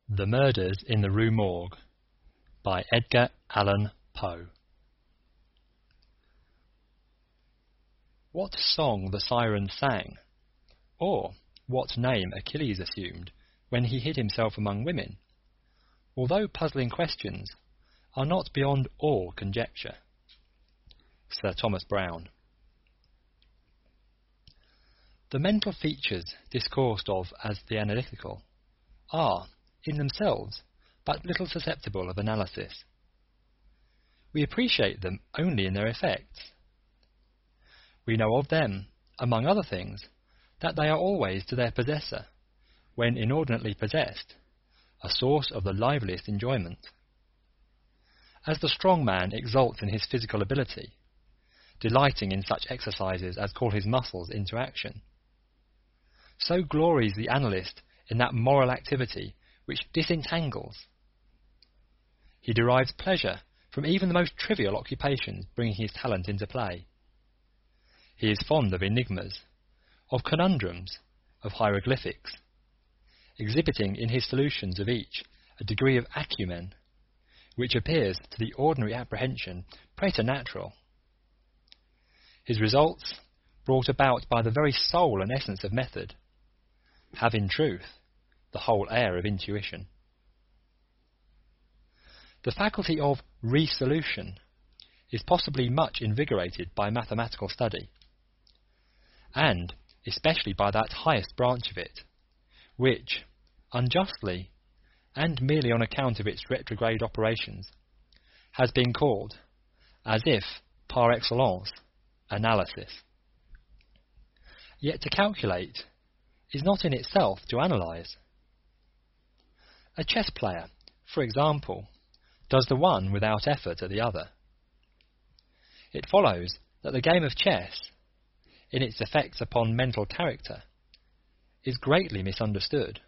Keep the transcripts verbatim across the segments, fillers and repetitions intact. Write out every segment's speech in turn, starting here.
The Murders in the Rue Morgue by Edgar Allan Poe. What song the sirens sang, or what name Achilles assumed when he hid himself among women, although puzzling questions, are not beyond all conjecture. Sir Thomas Browne. The mental features discoursed of as the analytical are, in themselves, but little susceptible of analysis. We appreciate them only in their effects. We know of them, among other things, that they are always to their possessor, when inordinately possessed, a source of the liveliest enjoyment. As the strong man exults in his physical ability, delighting in such exercises as call his muscles into action, so glories the analyst in that moral activity which disentangles. He derives pleasure from even the most trivial occupations bringing his talent into play. He is fond of enigmas, of conundrums, of hieroglyphics, exhibiting in his solutions of each a degree of acumen which appears to the ordinary apprehension preternatural. His results, brought about by the very soul and essence of method, have in truth the whole air of intuition. The faculty of resolution is possibly much invigorated by mathematical study, and especially by that highest branch of it, which, unjustly, and merely on account of its retrograde operations, has been called, as if par excellence, analysis. Yet to calculate is not in itself to analyse. A chess player, for example, does the one without effort at the other. It follows that the game of chess, in its effects upon mental character, is greatly misunderstood.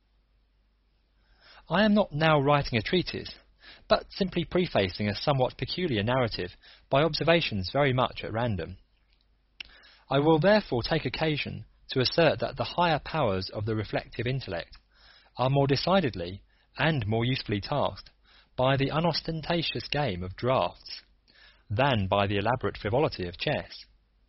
I am not now writing a treatise, but simply prefacing a somewhat peculiar narrative by observations very much at random. I will therefore take occasion to assert that the higher powers of the reflective intellect are more decidedly and more usefully tasked by the unostentatious game of draughts than by the elaborate frivolity of chess.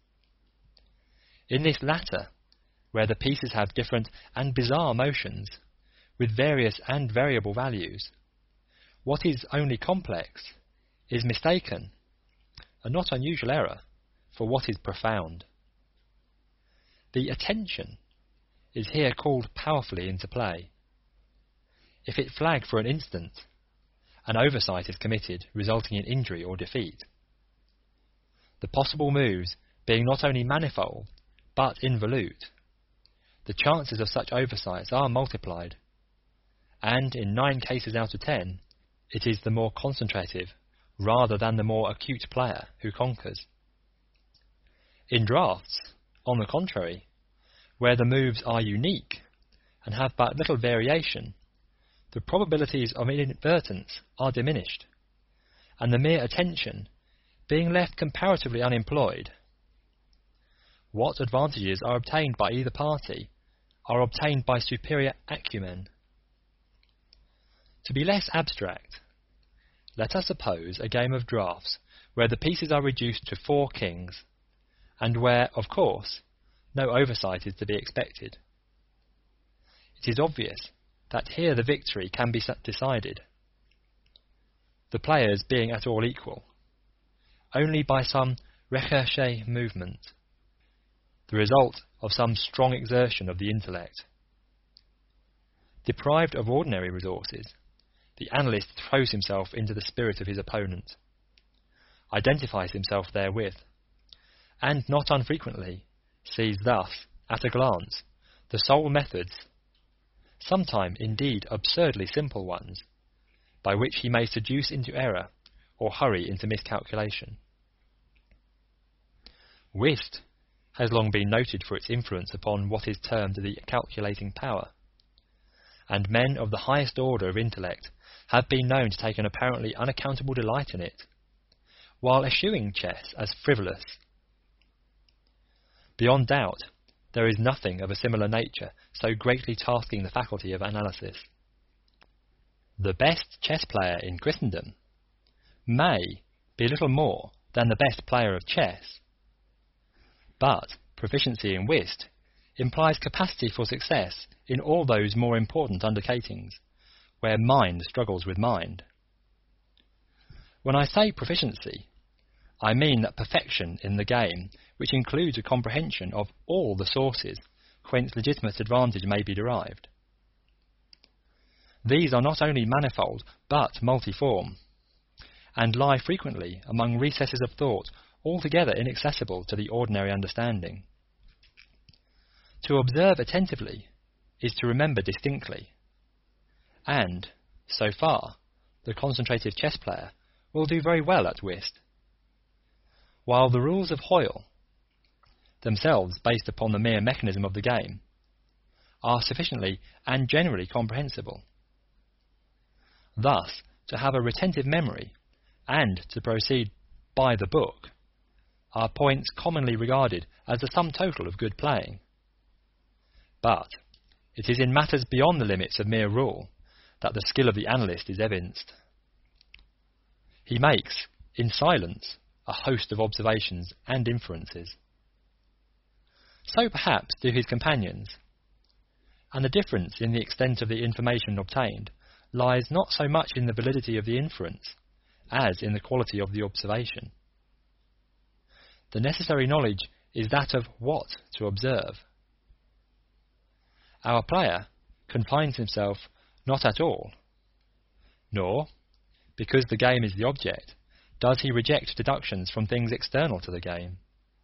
In this latter, where the pieces have different and bizarre motions, with various and variable values, what is only complex is mistaken, a not unusual error, for what is profound. The attention is here called powerfully into play. If it flag for an instant, an oversight is committed, resulting in injury or defeat. The possible moves being not only manifold, but involute, the chances of such oversights are multiplied, and in nine cases out of ten, it is the more concentrative, rather than the more acute player who conquers. In draughts, on the contrary, where the moves are unique and have but little variation, the probabilities of inadvertence are diminished, and the mere attention, being left comparatively unemployed, what advantages are obtained by either party are obtained by superior acumen. To be less abstract, let us suppose a game of draughts where the pieces are reduced to four kings, and where, of course, no oversight is to be expected. It is obvious that here the victory can be decided, the players being at all equal, only by some recherché movement, the result of some strong exertion of the intellect. Deprived of ordinary resources, the analyst throws himself into the spirit of his opponent, identifies himself therewith, and not unfrequently sees thus, at a glance, the sole methods, sometime indeed absurdly simple ones, by which he may seduce into error or hurry into miscalculation. Whist has long been noted for its influence upon what is termed the calculating power, and men of the highest order of intellect have been known to take an apparently unaccountable delight in it, while eschewing chess as frivolous. Beyond doubt, there is nothing of a similar nature so greatly tasking the faculty of analysis. the best chess player in Christendom may be little more than the best player of chess, but proficiency in whist implies capacity for success in all those more important undertakings where mind struggles with mind. When I say proficiency, I mean that perfection in the game which includes a comprehension of all the sources whence legitimate advantage may be derived. These are not only manifold but multiform, and lie frequently among recesses of thought altogether inaccessible to the ordinary understanding. To observe attentively is to remember distinctly, and, so far, the concentrative chess player will do very well at whist, while the rules of Hoyle, themselves based upon the mere mechanism of the game, are sufficiently and generally comprehensible. Thus, to have a retentive memory and to proceed by the book are points commonly regarded as the sum total of good playing. But it is in matters beyond the limits of mere rule that the skill of the analyst is evinced. He makes, in silence, a host of observations and inferences. So perhaps do his companions, and the difference in the extent of the information obtained lies not so much in the validity of the inference as in the quality of the observation. The necessary knowledge is that of what to observe. Our player confines himself not at all, nor, because the game is the object, does he reject deductions from things external to the game.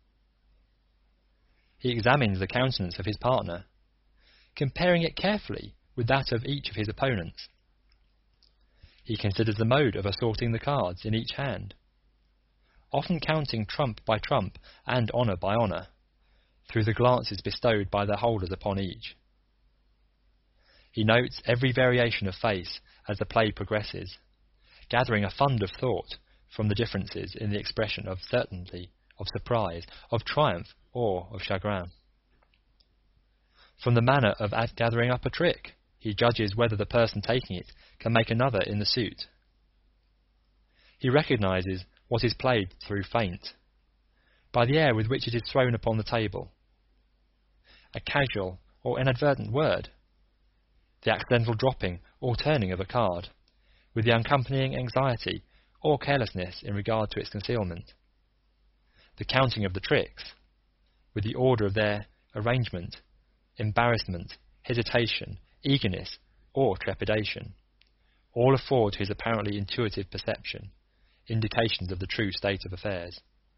He examines the countenance of his partner, comparing it carefully with that of each of his opponents. He considers the mode of assorting the cards in each hand, often counting trump by trump and honour by honour, through the glances bestowed by their holders upon each. He notes every variation of face as the play progresses, gathering a fund of thought from the differences in the expression of certainty, of surprise, of triumph, or of chagrin. From the manner of gathering up a trick, he judges whether the person taking it can make another in the suit. He recognizes what is played through feint, by the air with which it is thrown upon the table, a casual or inadvertent word, the accidental dropping or turning of a card, with the accompanying anxiety or carelessness in regard to its concealment, the counting of the tricks, with the order of their arrangement, embarrassment, hesitation, eagerness, or trepidation, all afford to his apparently intuitive perception indications of the true state of affairs.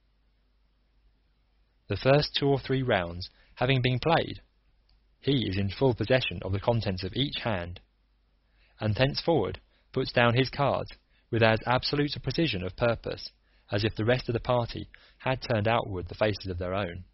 The first two or three rounds having been played, he is in full possession of the contents of each hand, and thenceforward puts down his cards with as absolute a precision of purpose as if the rest of the party had turned outward the faces of their own.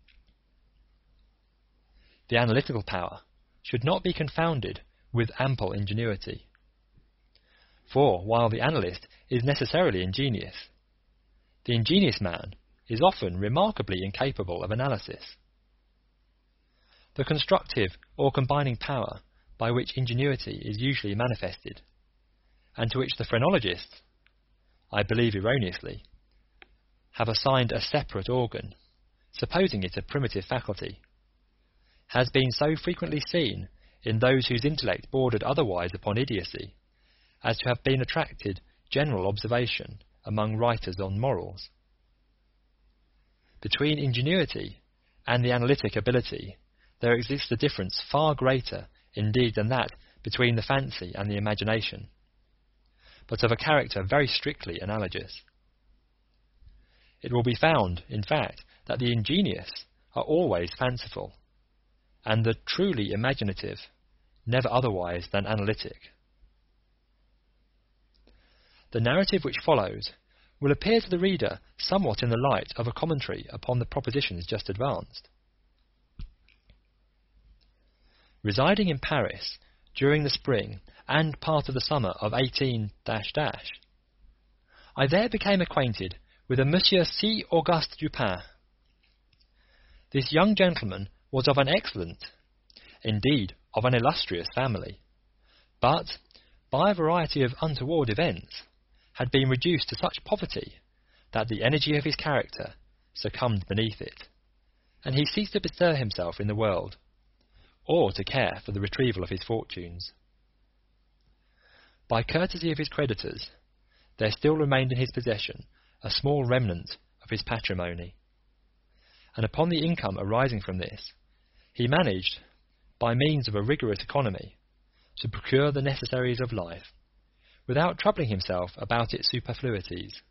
The analytical power should not be confounded with ample ingenuity, for while the analyst is necessarily ingenious, the ingenious man is often remarkably incapable of analysis. The constructive or combining power by which ingenuity is usually manifested, and to which the phrenologists, I believe erroneously, have assigned a separate organ, supposing it a primitive faculty, has been so frequently seen in those whose intellect bordered otherwise upon idiocy, as to have been attracted general observation among writers on morals. Between ingenuity and the analytic ability there exists a difference far greater indeed than that between the fancy and the imagination, but of a character very strictly analogous. It will be found, in fact, that the ingenious are always fanciful, and the truly imaginative never otherwise than analytic. The narrative which follows will appear to the reader somewhat in the light of a commentary upon the propositions just advanced. Residing in Paris during the spring and part of the summer of eighteen dash dash, I there became acquainted with a Monsieur C. Auguste Dupin. This young gentleman was of an excellent, indeed of an illustrious family, but, by a variety of untoward events, had been reduced to such poverty that the energy of his character succumbed beneath it, and he ceased to bestir himself in the world, or to care for the retrieval of his fortunes. By courtesy of his creditors, there still remained in his possession a small remnant of his patrimony, and upon the income arising from this, he managed, by means of a rigorous economy, to procure the necessaries of life, without troubling himself about its superfluities.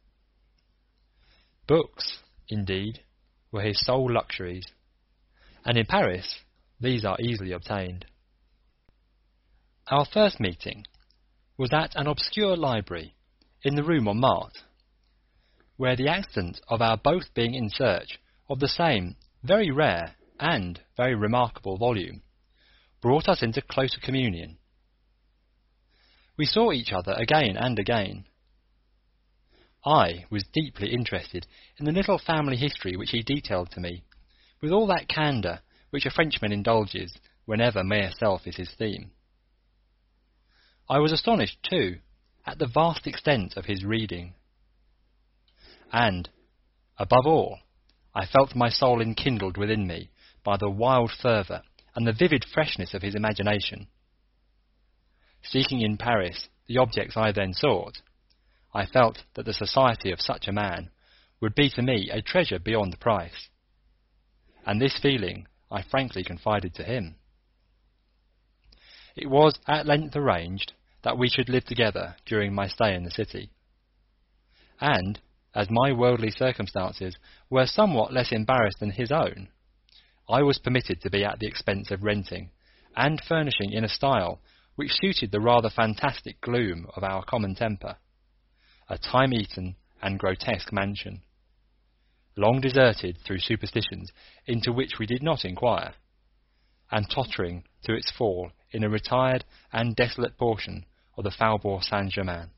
Books, indeed, were his sole luxuries, and in Paris these are easily obtained. Our first meeting was at an obscure library in the Rue Montmartre, where the accident of our both being in search of the same very rare and very remarkable volume brought us into closer communion. We saw each other again and again. I was deeply interested in the little family history which he detailed to me, with all that candour which a Frenchman indulges whenever mere self is his theme. I was astonished, too, at the vast extent of his reading. And, above all, I felt my soul enkindled within me by the wild fervour and the vivid freshness of his imagination. Seeking in Paris the objects I then sought, I felt that the society of such a man would be to me a treasure beyond price, and this feeling I frankly confided to him. It was at length arranged that we should live together during my stay in the city, and, as my worldly circumstances were somewhat less embarrassed than his own, I was permitted to be at the expense of renting and furnishing in a style which suited the rather fantastic gloom of our common temper, a time-eaten and grotesque mansion, long deserted through superstitions into which we did not inquire, and tottering to its fall in a retired and desolate portion of the Faubourg Saint-Germain.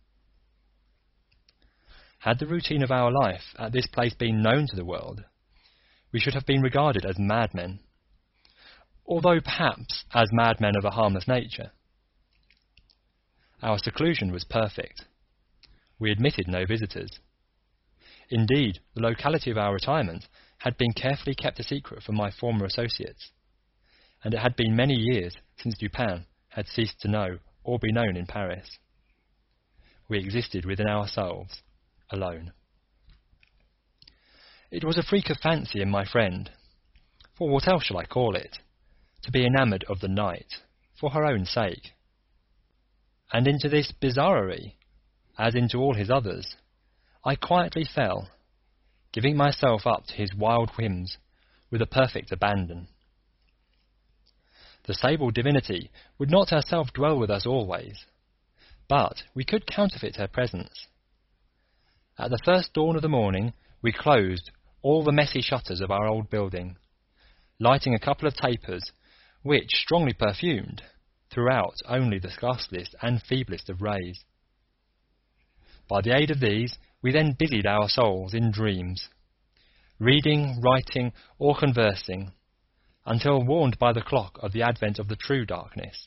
Had the routine of our life at this place been known to the world, we should have been regarded as madmen, although perhaps as madmen of a harmless nature. Our seclusion was perfect. We admitted no visitors. Indeed, the locality of our retirement had been carefully kept a secret from my former associates, and it had been many years since Dupin had ceased to know or be known in Paris. We existed within ourselves, alone. It was a freak of fancy in my friend, for what else shall I call it, to be enamoured of the night, for her own sake. And into this bizarrerie, as into all his others, I quietly fell, giving myself up to his wild whims with a perfect abandon. The sable divinity would not herself dwell with us always, but we could counterfeit her presence. At the first dawn of the morning we closed all the messy shutters of our old building, lighting a couple of tapers, which, strongly perfumed, threw out only the ghastliest and feeblest of rays. By the aid of these, we then busied our souls in dreams, reading, writing, or conversing, until warned by the clock of the advent of the true darkness.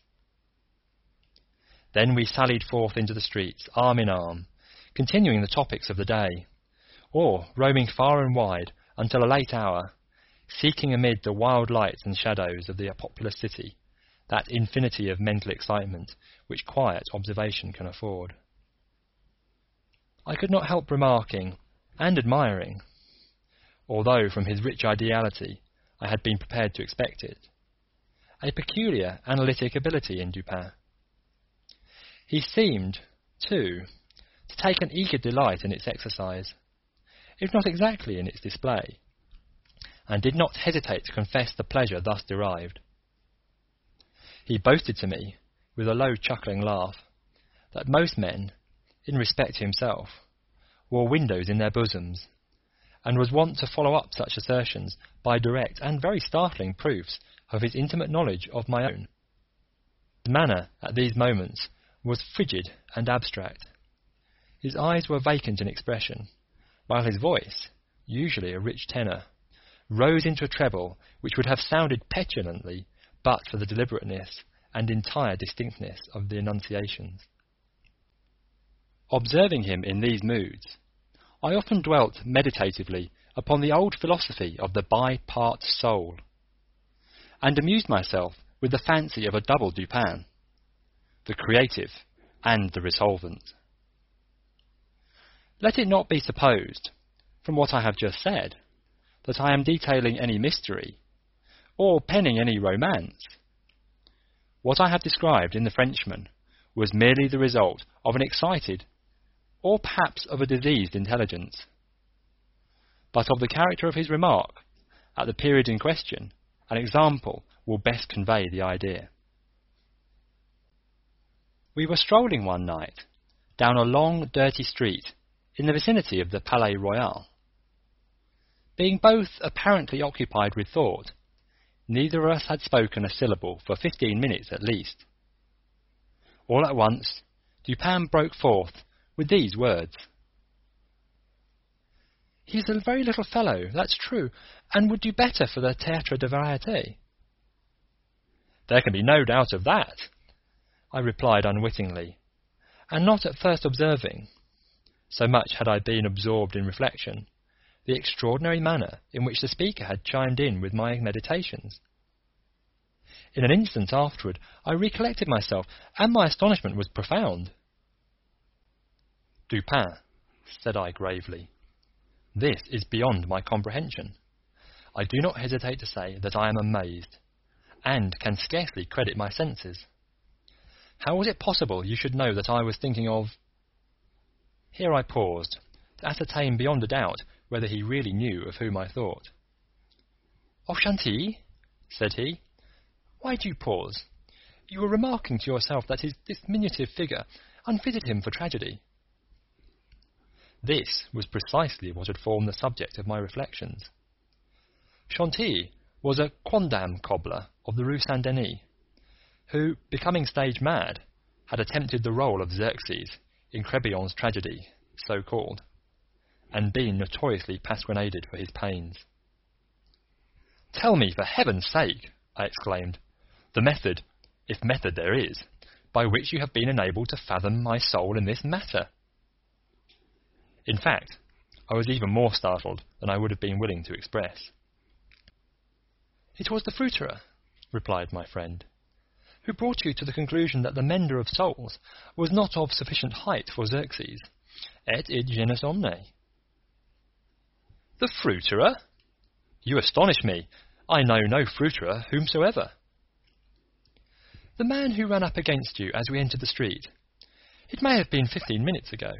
Then we sallied forth into the streets, arm in arm, continuing the topics of the day, or roaming far and wide until a late hour, seeking amid the wild lights and shadows of the populous city that infinity of mental excitement which quiet observation can afford. I could not help remarking and admiring, although from his rich ideality I had been prepared to expect it, a peculiar analytic ability in Dupin. He seemed, too, to take an eager delight in its exercise, if not exactly in its display, and did not hesitate to confess the pleasure thus derived. He boasted to me, with a low chuckling laugh, that most men, in respect to himself, wore windows in their bosoms, and was wont to follow up such assertions by direct and very startling proofs of his intimate knowledge of my own. His manner at these moments was frigid and abstract. His eyes were vacant in expression, while his voice, usually a rich tenor, rose into a treble which would have sounded petulantly but for the deliberateness and entire distinctness of the enunciations. Observing him in these moods, I often dwelt meditatively upon the old philosophy of the bi-part soul, and amused myself with the fancy of a double Dupin, the creative and the resolvent. Let it not be supposed, from what I have just said, that I am detailing any mystery, or penning any romance. What I have described in the Frenchman was merely the result of an excited, or perhaps of a diseased intelligence. But of the character of his remark, at the period in question, an example will best convey the idea. We were strolling one night down a long, dirty street in the vicinity of the Palais Royal. Being both apparently occupied with thought, neither of us had spoken a syllable for fifteen minutes at least. All at once, Dupin broke forth with these words: "He's a very little fellow, that's true, and would do better for the Théâtre de Variété." "There can be no doubt of that," I replied unwittingly, and not at first observing, so much had I been absorbed in reflection, the extraordinary manner in which the speaker had chimed in with my meditations. In an instant afterward I recollected myself, and my astonishment was profound. "Dupin," said I gravely, "this is beyond my comprehension. I do not hesitate to say that I am amazed, and can scarcely credit my senses. How was it possible you should know that I was thinking of—" Here I paused, to ascertain beyond a doubt whether he really knew of whom I thought. "Of Chantilly?" said he. "Why do you pause? You were remarking to yourself that his diminutive figure unfitted him for tragedy." This was precisely what had formed the subject of my reflections. Chantilly was a quondam cobbler of the Rue Saint-Denis, who, becoming stage mad, had attempted the role of Xerxes in Crébillon's tragedy, so called, and been notoriously pasquinaded for his pains. "Tell me, for heaven's sake," I exclaimed, "the method, if method there is, by which you have been enabled to fathom my soul in this matter." In fact, I was even more startled than I would have been willing to express. "It was the fruiterer," replied my friend, "who brought you to the conclusion that the mender of souls was not of sufficient height for Xerxes, et id genus omne." "The fruiterer? You astonish me. I know no fruiterer whomsoever." "The man who ran up against you as we entered the street. It may have been fifteen minutes ago."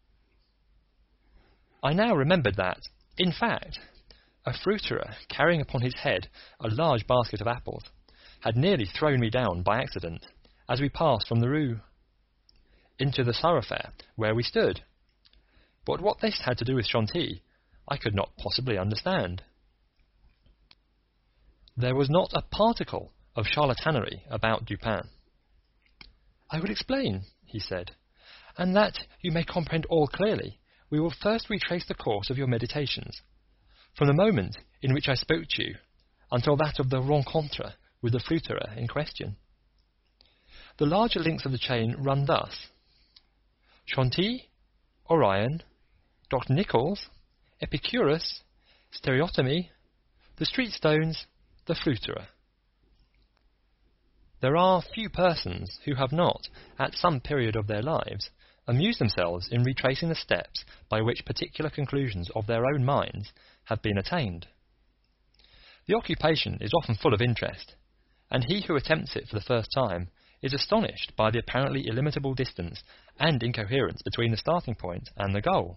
I now remembered that, in fact, a fruiterer carrying upon his head a large basket of apples had nearly thrown me down by accident as we passed from the Rue into the thoroughfare where we stood, but what this had to do with Chantilly I could not possibly understand. There was not a particle of charlatanerie about Dupin. "I will explain," he said, "and that you may comprehend all clearly, we will first retrace the course of your meditations, from the moment in which I spoke to you until that of the rencontre with the fruiterer in question. The larger links of the chain run thus: Chantilly, Orion, Doctor Nichols, Epicurus, stereotomy, the street stones, the fruiterer. There are few persons who have not, at some period of their lives, amused themselves in retracing the steps by which particular conclusions of their own minds have been attained. The occupation is often full of interest, and he who attempts it for the first time is astonished by the apparently illimitable distance and incoherence between the starting point and the goal.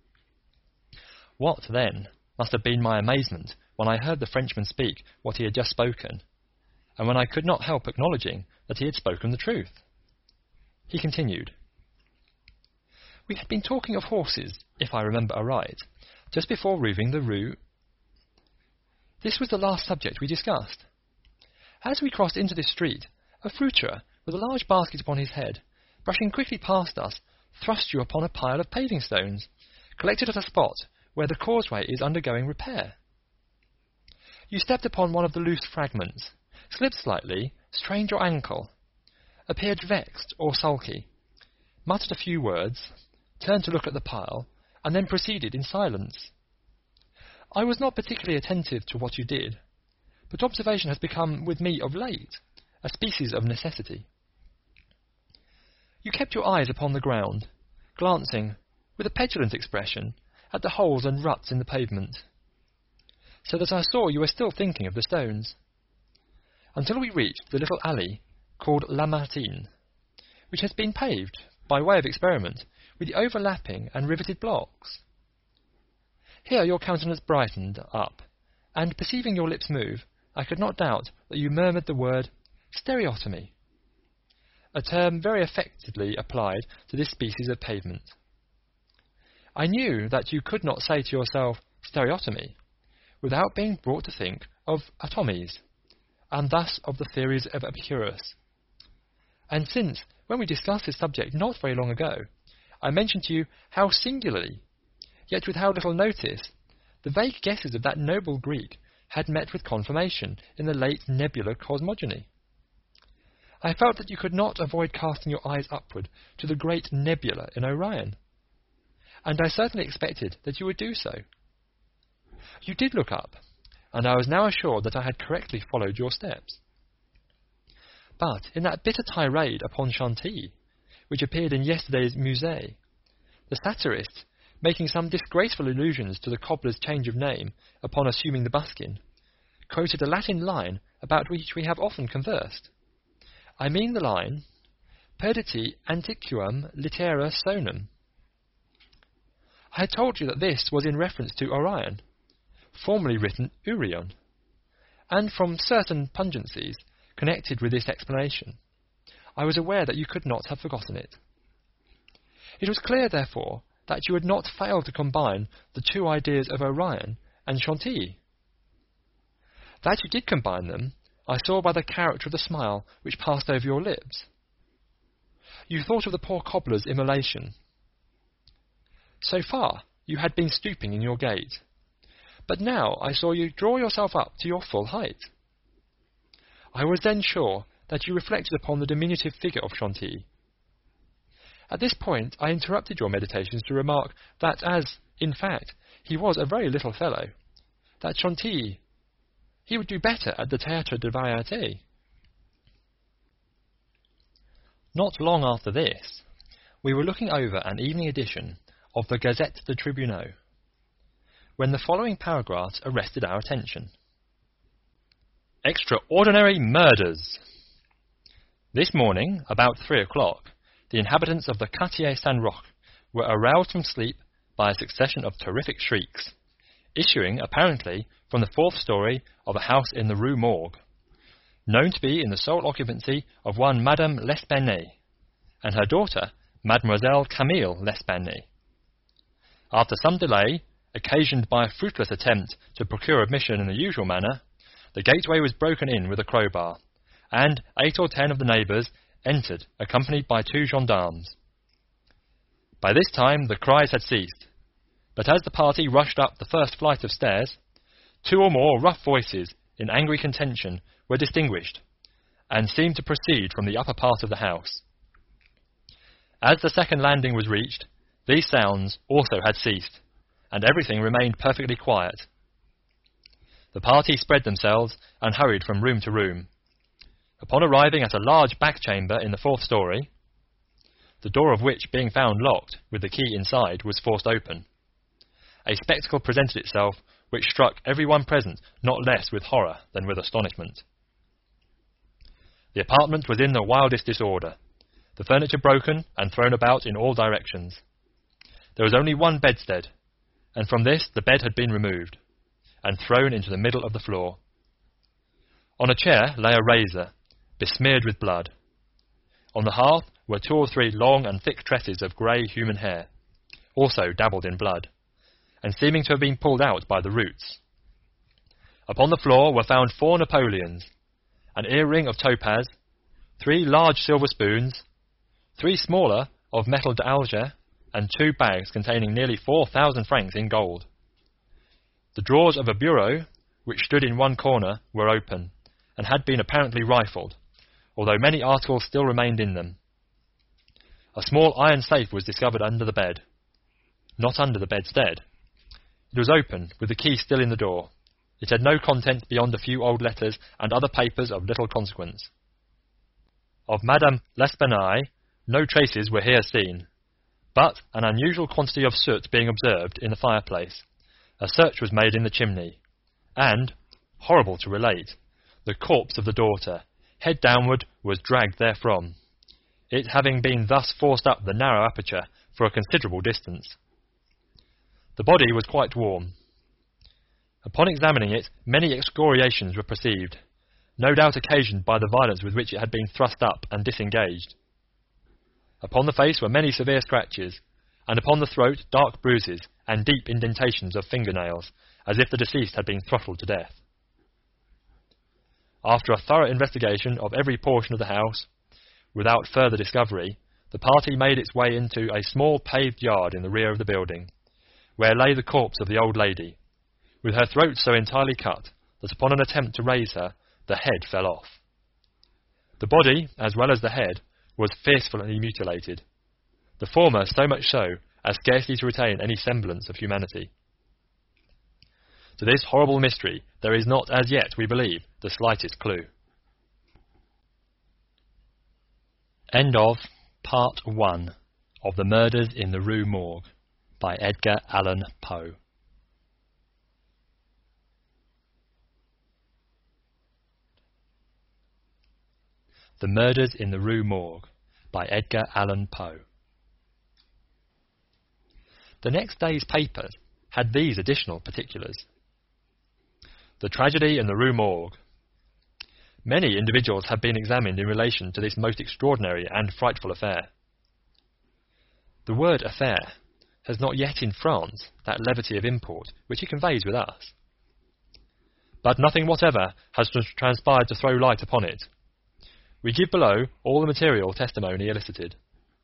What, then, must have been my amazement when I heard the Frenchman speak what he had just spoken, and when I could not help acknowledging that he had spoken the truth. He continued: "We had been talking of horses, if I remember aright, just before leaving the Rue. This was the last subject we discussed. As we crossed into this street, a fruiterer, with a large basket upon his head, brushing quickly past us, thrust you upon a pile of paving stones, collected at a spot where the causeway is undergoing repair. You stepped upon one of the loose fragments, slipped slightly, strained your ankle, appeared vexed or sulky, muttered a few words, turned to look at the pile, and then proceeded in silence. I was not particularly attentive to what you did, but observation has become, with me of late, a species of necessity. You kept your eyes upon the ground, glancing, with a petulant expression, at the holes and ruts in the pavement, so that I saw you were still thinking of the stones, until we reached the little alley called Lamartine, which has been paved, by way of experiment, with the overlapping and riveted blocks. Here your countenance brightened up, and perceiving your lips move, I could not doubt that you murmured the word stereotomy, a term very affectedly applied to this species of pavement. I knew that you could not say to yourself stereotomy without being brought to think of atomies, and thus of the theories of Epicurus. And since, when we discussed this subject not very long ago, I mentioned to you how singularly, yet with how little notice, the vague guesses of that noble Greek had met with confirmation in the late nebular cosmogony, I felt that you could not avoid casting your eyes upward to the great nebula in Orion, and I certainly expected that you would do so. You did look up, and I was now assured that I had correctly followed your steps. But in that bitter tirade upon Chantilly, which appeared in yesterday's Musée, the satirist, making some disgraceful allusions to the cobbler's change of name upon assuming the buskin, quoted a Latin line about which we have often conversed. I mean the line, Perditi antiquum litera sonum. I had told you that this was in reference to Orion, formerly written Urion, and from certain pungencies connected with this explanation, I was aware that you could not have forgotten it. It was clear, therefore, that you had not failed to combine the two ideas of Orion and Chantilly. That you did combine them, I saw by the character of the smile which passed over your lips. You thought of the poor cobbler's immolation. So far, you had been stooping in your gait, but now I saw you draw yourself up to your full height. I was then sure that you reflected upon the diminutive figure of Chantilly. At this point I interrupted your meditations to remark that as, in fact, he was a very little fellow, that Chantilly, he would do better at the Théâtre de Variété. Not long after this, we were looking over an evening edition of the Gazette de Tribunaux, when the following paragraphs arrested our attention. Extraordinary murders. This morning, about three o'clock, the inhabitants of the Quartier Saint-Roch were aroused from sleep by a succession of terrific shrieks, issuing apparently from the fourth story of a house in the Rue Morgue, known to be in the sole occupancy of one Madame L'Espanaye, and her daughter, Mademoiselle Camille L'Espanaye. After some delay, occasioned by a fruitless attempt to procure admission in the usual manner, the gateway was broken in with a crowbar, and eight or ten of the neighbours entered, accompanied by two gendarmes. By this time the cries had ceased, but as the party rushed up the first flight of stairs, two or more rough voices in angry contention were distinguished, and seemed to proceed from the upper part of the house. As the second landing was reached, these sounds also had ceased, and everything remained perfectly quiet. The party spread themselves and hurried from room to room. Upon arriving at a large back chamber in the fourth story, the door of which, being found locked with the key inside, was forced open, a spectacle presented itself which struck every one present not less with horror than with astonishment. The apartment was in the wildest disorder, the furniture broken and thrown about in all directions. There was only one bedstead, and from this the bed had been removed, and thrown into the middle of the floor. On a chair lay a razor, besmeared with blood. On the hearth were two or three long and thick tresses of grey human hair, also dabbled in blood, and seeming to have been pulled out by the roots. Upon the floor were found four Napoleons, an earring of topaz, three large silver spoons, three smaller of metal d'Alger, and two bags containing nearly four thousand francs in gold. The drawers of a bureau, which stood in one corner, were open, and had been apparently rifled, although many articles still remained in them. A small iron safe was discovered under the bed, not under the bedstead. It was open, with the key still in the door. It had no content beyond a few old letters and other papers of little consequence. Of Madame L'Espanaye, no traces were here seen, but an unusual quantity of soot being observed in the fireplace, a search was made in the chimney, and, horrible to relate, the corpse of the daughter, head downward, was dragged therefrom, it having been thus forced up the narrow aperture for a considerable distance. The body was quite warm. Upon examining it, many excoriations were perceived, no doubt occasioned by the violence with which it had been thrust up and disengaged. Upon the face were many severe scratches, and upon the throat dark bruises and deep indentations of fingernails, as if the deceased had been throttled to death. After a thorough investigation of every portion of the house, without further discovery, the party made its way into a small paved yard in the rear of the building, where lay the corpse of the old lady, with her throat so entirely cut that upon an attempt to raise her, the head fell off. The body, as well as the head, was fearfully mutilated, the former so much so as scarcely to retain any semblance of humanity. To this horrible mystery there is not as yet, we believe, the slightest clue. End of Part one of The Murders in the Rue Morgue by Edgar Allan Poe. The Murders in the Rue Morgue by Edgar Allan Poe. The next day's papers had these additional particulars. The tragedy in the Rue Morgue. Many individuals have been examined in relation to this most extraordinary and frightful affair. The word affair has not yet in France that levity of import which it conveys with us. But nothing whatever has transpired to throw light upon it. We give below all the material testimony elicited.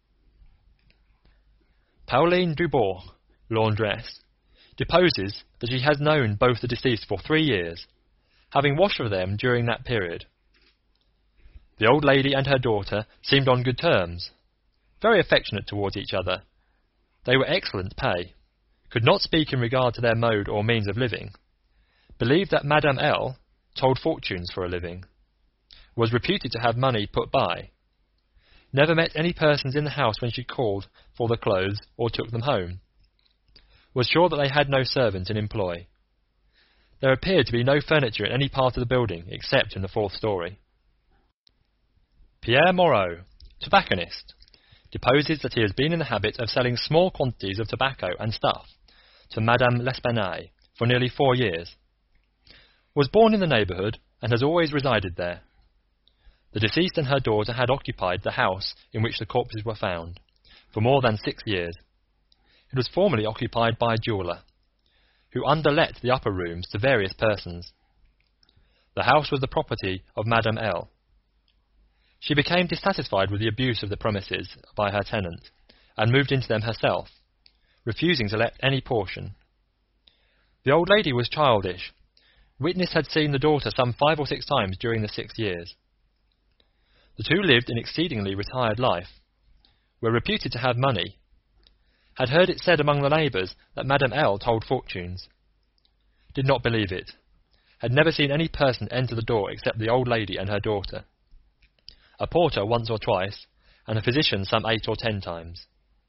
Pauline Dubourg, laundress, deposes that she has known both the deceased for three years, having washed for them during that period. The old lady and her daughter seemed on good terms, very affectionate towards each other. They were excellent pay, could not speak in regard to their mode or means of living, believed that Madame L. told fortunes for a living, was reputed to have money put by, never met any persons in the house when she called for the clothes or took them home, was sure that they had no servant in employ. There appeared to be no furniture in any part of the building except in the fourth story. Pierre Moreau, tobacconist, deposes that he has been in the habit of selling small quantities of tobacco and stuff to Madame L'Espanaye for nearly four years. Was born in the neighbourhood and has always resided there. The deceased and her daughter had occupied the house in which the corpses were found for more than six years. It was formerly occupied by a jeweller, who underlet the upper rooms to various persons. The house was the property of Madame L. She became dissatisfied with the abuse of the premises by her tenant, and moved into them herself, refusing to let any portion. The old lady was childish. Witness had seen the daughter some five or six times during the six years. The two lived an exceedingly retired life, were reputed to have money, had heard it said among the neighbours that Madame L. told fortunes, did not believe it, had never seen any person enter the door except the old lady and her daughter, a porter once or twice, and a physician some eight or ten times.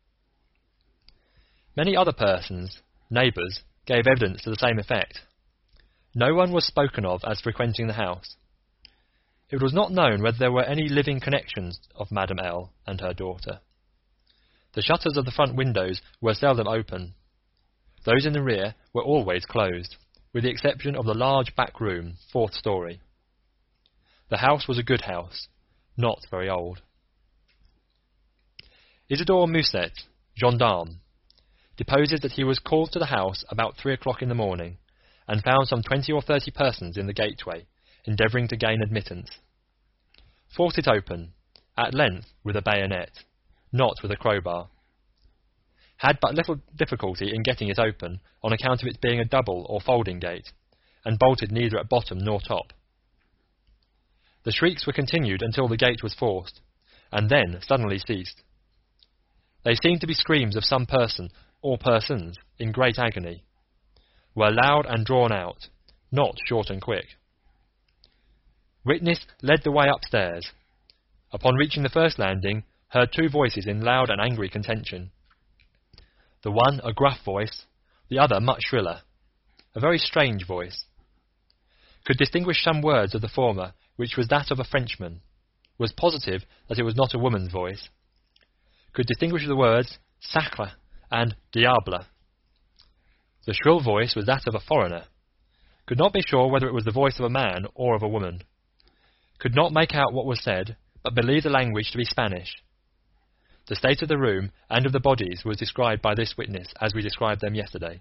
Many other persons, neighbours, gave evidence to the same effect. No one was spoken of as frequenting the house. It was not known whether there were any living connections of Madame L. and her daughter. The shutters of the front windows were seldom open. Those in the rear were always closed, with the exception of the large back room, fourth story. The house was a good house, not very old. Isidore Musset, gendarme, deposes that he was called to the house about three o'clock in the morning, and found some twenty or thirty persons in the gateway, endeavouring to gain admittance. Forced it open, at length with a bayonet, not with a crowbar. Had but little difficulty in getting it open, on account of its being a double or folding gate, and bolted neither at bottom nor top. The shrieks were continued until the gate was forced, and then suddenly ceased. They seemed to be screams of some person or persons in great agony, were loud and drawn out, not short and quick. Witness led the way upstairs. Upon reaching the first landing, heard two voices in loud and angry contention. The one a gruff voice, the other much shriller, a very strange voice. Could distinguish some words of the former, which was that of a Frenchman. Was positive that it was not a woman's voice. Could distinguish the words sacre and diable. The shrill voice was that of a foreigner. Could not be sure whether it was the voice of a man or of a woman. Could not make out what was said, but believed the language to be Spanish. The state of the room and of the bodies was described by this witness as we described them yesterday.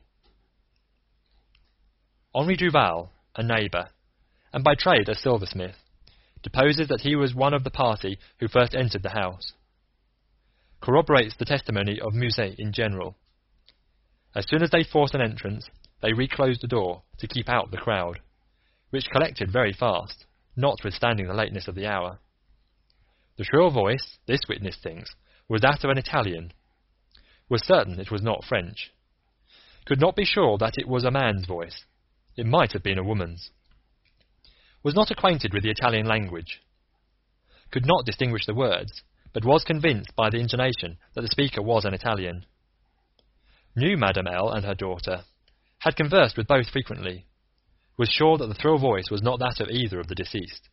Henri Duval, a neighbour, and by trade a silversmith, deposes that he was one of the party who first entered the house. Corroborates the testimony of Musset in general. As soon as they forced an entrance, they reclosed the door to keep out the crowd, which collected very fast, notwithstanding the lateness of the hour. The shrill voice, this witness thinks, was that of an Italian. Was certain it was not French. Could not be sure that it was a man's voice. It might have been a woman's. Was not acquainted with the Italian language. Could not distinguish the words, but was convinced by the intonation that the speaker was an Italian. Knew Madame L. and her daughter. Had conversed with both frequently. Was sure that the shrill voice was not that of either of the deceased.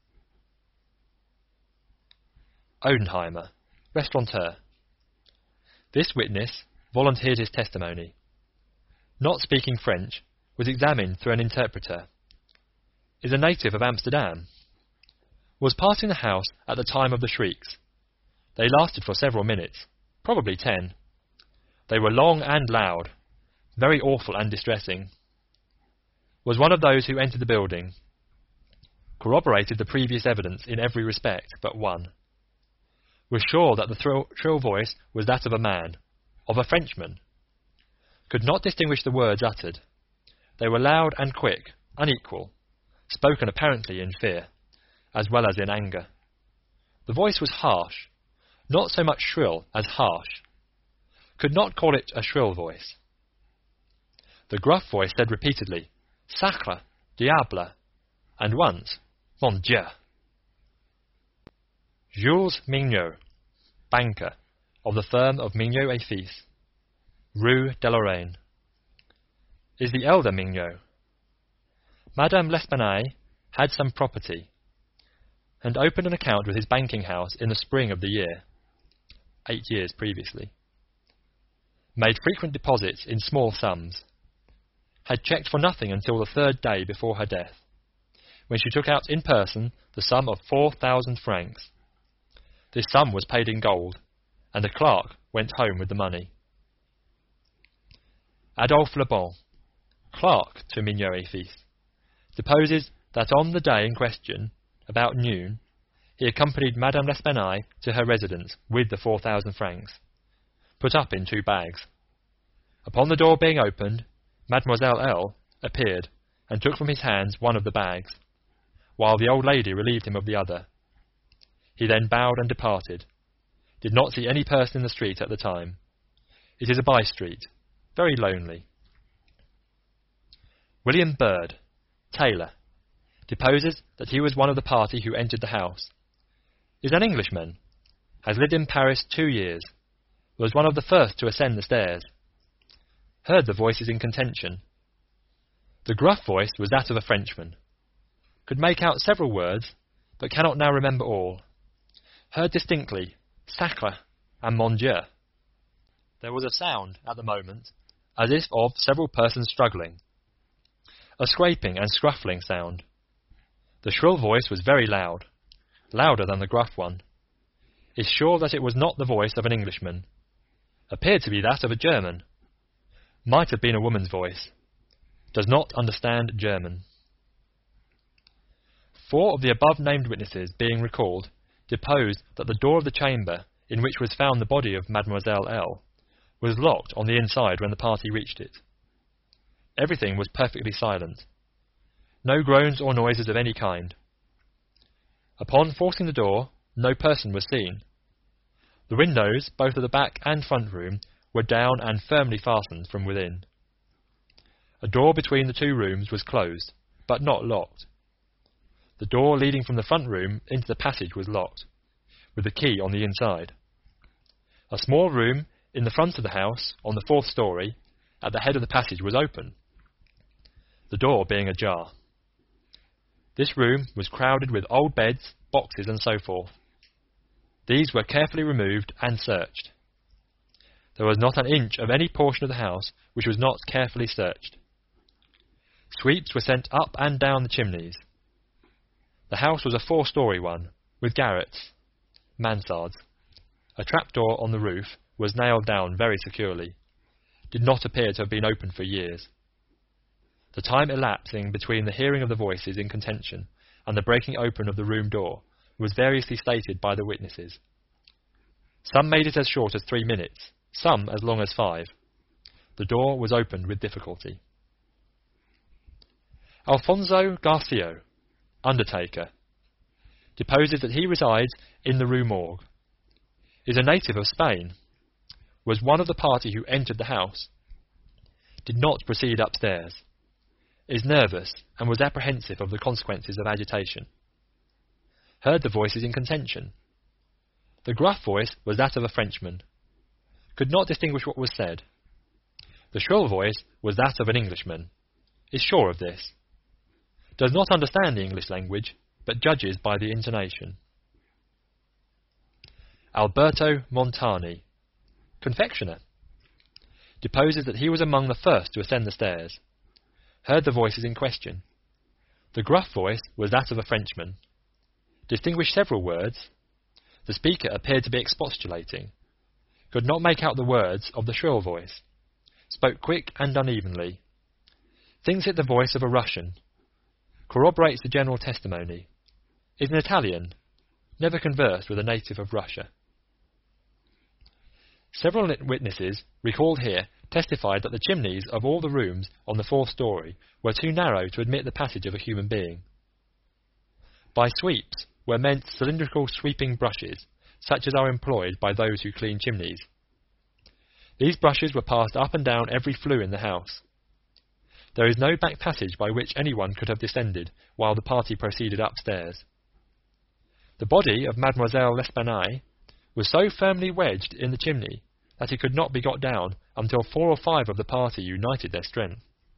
Odenheimer, restaurateur. This witness volunteered his testimony. Not speaking French, was examined through an interpreter. Is a native of Amsterdam. Was passing the house at the time of the shrieks. They lasted for several minutes, probably ten. They were long and loud, very awful and distressing. Was one of those who entered the building. Corroborated the previous evidence in every respect but one. Was sure that the thrill, shrill voice was that of a man, of a Frenchman. Could not distinguish the words uttered. They were loud and quick, unequal, spoken apparently in fear, as well as in anger. The voice was harsh, not so much shrill as harsh. Could not call it a shrill voice. The gruff voice said repeatedly, Sacre, diable, and once, Mon Dieu. Jules Mignot, banker, of the firm of Mignot et Fils, Rue de Lorraine. Is the elder Mignot. Madame L'Espanaye had some property, and opened an account with his banking house in the spring of the year, eight years previously. Made frequent deposits in small sums. Had checked for nothing until the third day before her death, when she took out in person the sum of four thousand francs. This sum was paid in gold, and the clerk went home with the money. Adolphe Lebon, clerk to Mignot et Fils, deposes that on the day in question, about noon, he accompanied Madame L'Espanaye to her residence with the four thousand francs, put up in two bags. Upon the door being opened, Mademoiselle L. appeared and took from his hands one of the bags, while the old lady relieved him of the other. He then bowed and departed. Did not see any person in the street at the time. It is a by-street, very lonely. William Bird, tailor, deposes that he was one of the party who entered the house. Is an Englishman. Has lived in Paris two years. Was one of the first to ascend the stairs. Heard the voices in contention. The gruff voice was that of a Frenchman. Could make out several words, but cannot now remember all. Heard distinctly, Sacre and Mon Dieu. There was a sound at the moment, as if of several persons struggling. A scraping and scruffling sound. The shrill voice was very loud, louder than the gruff one. Is sure that it was not the voice of an Englishman. Appeared to be that of a German. Might have been a woman's voice. Does not understand German. Four of the above-named witnesses being recalled, deposed that the door of the chamber in which was found the body of Mademoiselle L. was locked on the inside when the party reached it. Everything was perfectly silent. No groans or noises of any kind. Upon forcing the door, no person was seen. The windows, both of the back and front room, were down and firmly fastened from within. A door between the two rooms was closed, but not locked. The door leading from the front room into the passage was locked, with the key on the inside. A small room in the front of the house, on the fourth story, at the head of the passage was open, the door being ajar. This room was crowded with old beds, boxes, and so forth. These were carefully removed and searched. There was not an inch of any portion of the house which was not carefully searched. Sweeps were sent up and down the chimneys. The house was a four-storey one, with garrets, mansards. A trapdoor on the roof was nailed down very securely, did not appear to have been opened for years. The time elapsing between the hearing of the voices in contention and the breaking open of the room door was variously stated by the witnesses. Some made it as short as three minutes, some as long as five. The door was opened with difficulty. Alfonso Garcio, undertaker, deposes that he resides in the Rue Morgue, is a native of Spain, was one of the party who entered the house, did not proceed upstairs, is nervous and was apprehensive of the consequences of agitation, heard the voices in contention. The gruff voice was that of a Frenchman, could not distinguish what was said. The shrill voice was that of an Englishman, is sure of this, does not understand the English language, but judges by the intonation. Alberto Montani, confectioner, deposes that he was among the first to ascend the stairs, heard the voices in question. The gruff voice was that of a Frenchman, distinguished several words. The speaker appeared to be expostulating, could not make out the words of the shrill voice, spoke quick and unevenly, thinks it the voice of a Russian, corroborates the general testimony, is an Italian, never conversed with a native of Russia. Several witnesses, recalled here, testified that the chimneys of all the rooms on the fourth story were too narrow to admit the passage of a human being. By sweeps were meant cylindrical sweeping brushes, such as are employed by those who clean chimneys. These brushes were passed up and down every flue in the house. There is no back passage by which anyone could have descended while the party proceeded upstairs. The body of Mademoiselle L'Espanaye was so firmly wedged in the chimney that it could not be got down until four or five of the party united their strength.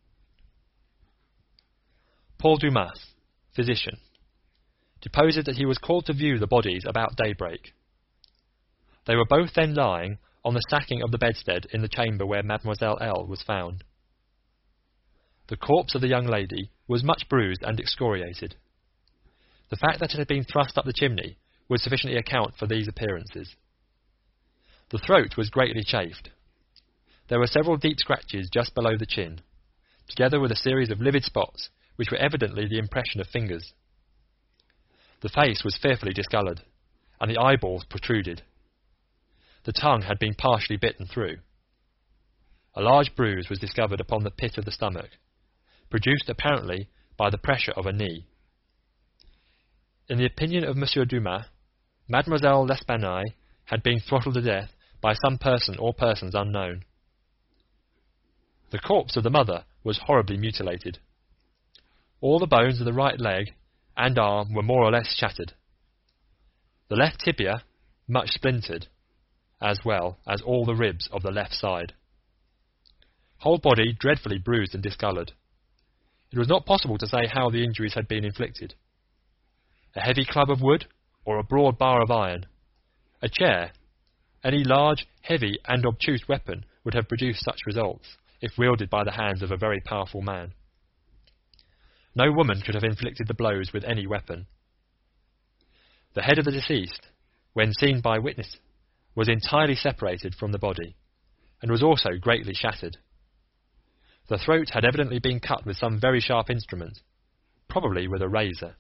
Paul Dumas, physician, deposes that he was called to view the bodies about daybreak. They were both then lying on the sacking of the bedstead in the chamber where Mademoiselle L. was found. The corpse of the young lady was much bruised and excoriated. The fact that it had been thrust up the chimney would sufficiently account for these appearances. The throat was greatly chafed. There were several deep scratches just below the chin, together with a series of livid spots which were evidently the impression of fingers. The face was fearfully discoloured, and the eyeballs protruded. The tongue had been partially bitten through. A large bruise was discovered upon the pit of the stomach, produced apparently by the pressure of a knee. In the opinion of Monsieur Dumas, Mademoiselle L'Espanaye had been throttled to death by some person or persons unknown. The corpse of the mother was horribly mutilated. All the bones of the right leg and arm were more or less shattered. The left tibia much splintered, as well as all the ribs of the left side. Whole body dreadfully bruised and discoloured. It was not possible to say how the injuries had been inflicted. A heavy club of wood, or a broad bar of iron, a chair, any large, heavy, and obtuse weapon would have produced such results, if wielded by the hands of a very powerful man. No woman could have inflicted the blows with any weapon. The head of the deceased, when seen by witness, was entirely separated from the body, and was also greatly shattered. The throat had evidently been cut with some very sharp instrument, probably with a razor.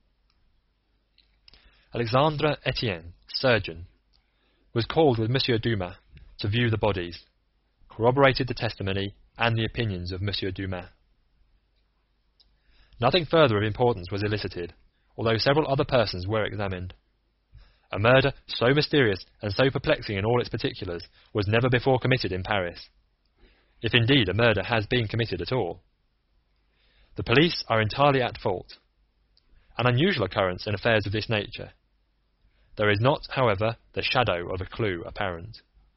Alexandre Etienne, surgeon, was called with Monsieur Dumas to view the bodies, corroborated the testimony and the opinions of Monsieur Dumas. Nothing further of importance was elicited, although several other persons were examined. A murder so mysterious and so perplexing in all its particulars was never before committed in Paris, if indeed a murder has been committed at all. The police are entirely at fault, an unusual occurrence in affairs of this nature. There is not, however, the shadow of a clue apparent.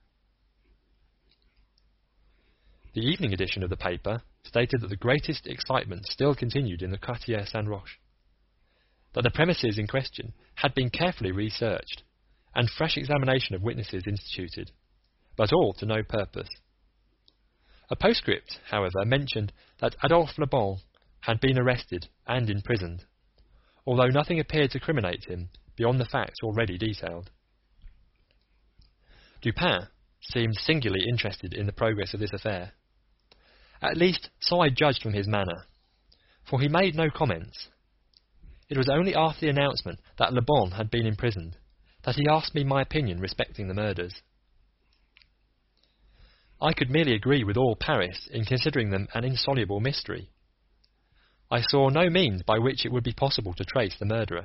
The evening edition of the paper stated that the greatest excitement still continued in the Quartier Saint-Roch, that the premises in question had been carefully researched, and fresh examination of witnesses instituted, but all to no purpose. A postscript, however, mentioned that Adolphe Le Bon had been arrested and imprisoned, although nothing appeared to criminate him beyond the facts already detailed. Dupin seemed singularly interested in the progress of this affair. At least, so I judged from his manner, for he made no comments. It was only after the announcement that Le Bon had been imprisoned that he asked me my opinion respecting the murders. I could merely agree with all Paris in considering them an insoluble mystery. I saw no means by which it would be possible to trace the murderer.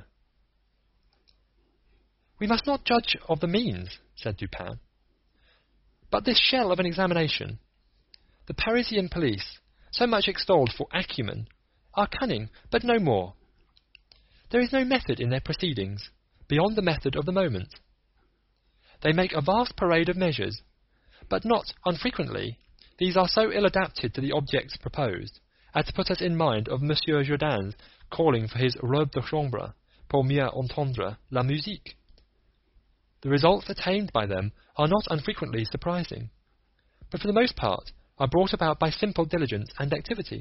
"We must not judge of the means," said Dupin. "But this shell of an examination. The Parisian police, so much extolled for acumen, are cunning, but no more. There is no method in their proceedings, beyond the method of the moment. They make a vast parade of measures, but not unfrequently these are so ill adapted to the objects proposed as to put us in mind of Monsieur Jourdain's calling for his robe de chambre pour mieux entendre la musique. The results attained by them are not unfrequently surprising, but for the most part are brought about by simple diligence and activity.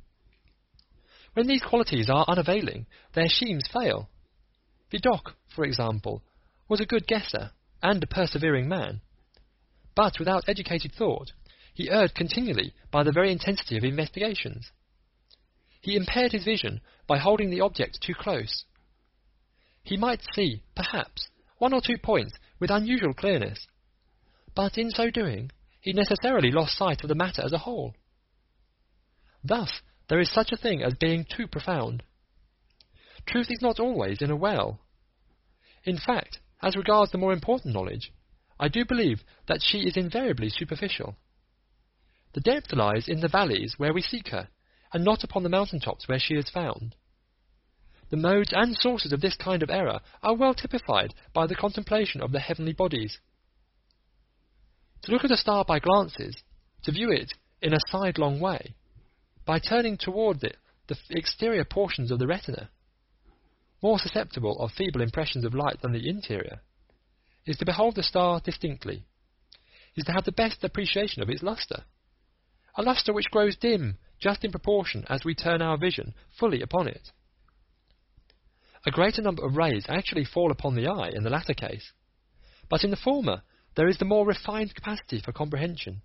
When these qualities are unavailing, their schemes fail. Vidocq, for example, was a good guesser and a persevering man, but without educated thought, he erred continually by the very intensity of investigations. He impaired his vision by holding the object too close. He might see, perhaps, one or two points with unusual clearness, but in so doing, he necessarily lost sight of the matter as a whole. Thus, there is such a thing as being too profound. Truth is not always in a well. In fact, as regards the more important knowledge, I do believe that she is invariably superficial. The depth lies in the valleys where we seek her, and not upon the mountain tops where she is found. The modes and sources of this kind of error are well typified by the contemplation of the heavenly bodies. To look at a star by glances, to view it in a sidelong way, by turning towards it the exterior portions of the retina, more susceptible of feeble impressions of light than the interior, is to behold the star distinctly, is to have the best appreciation of its lustre, a lustre which grows dim just in proportion as we turn our vision fully upon it. A greater number of rays actually fall upon the eye in the latter case, but in the former there is the more refined capacity for comprehension.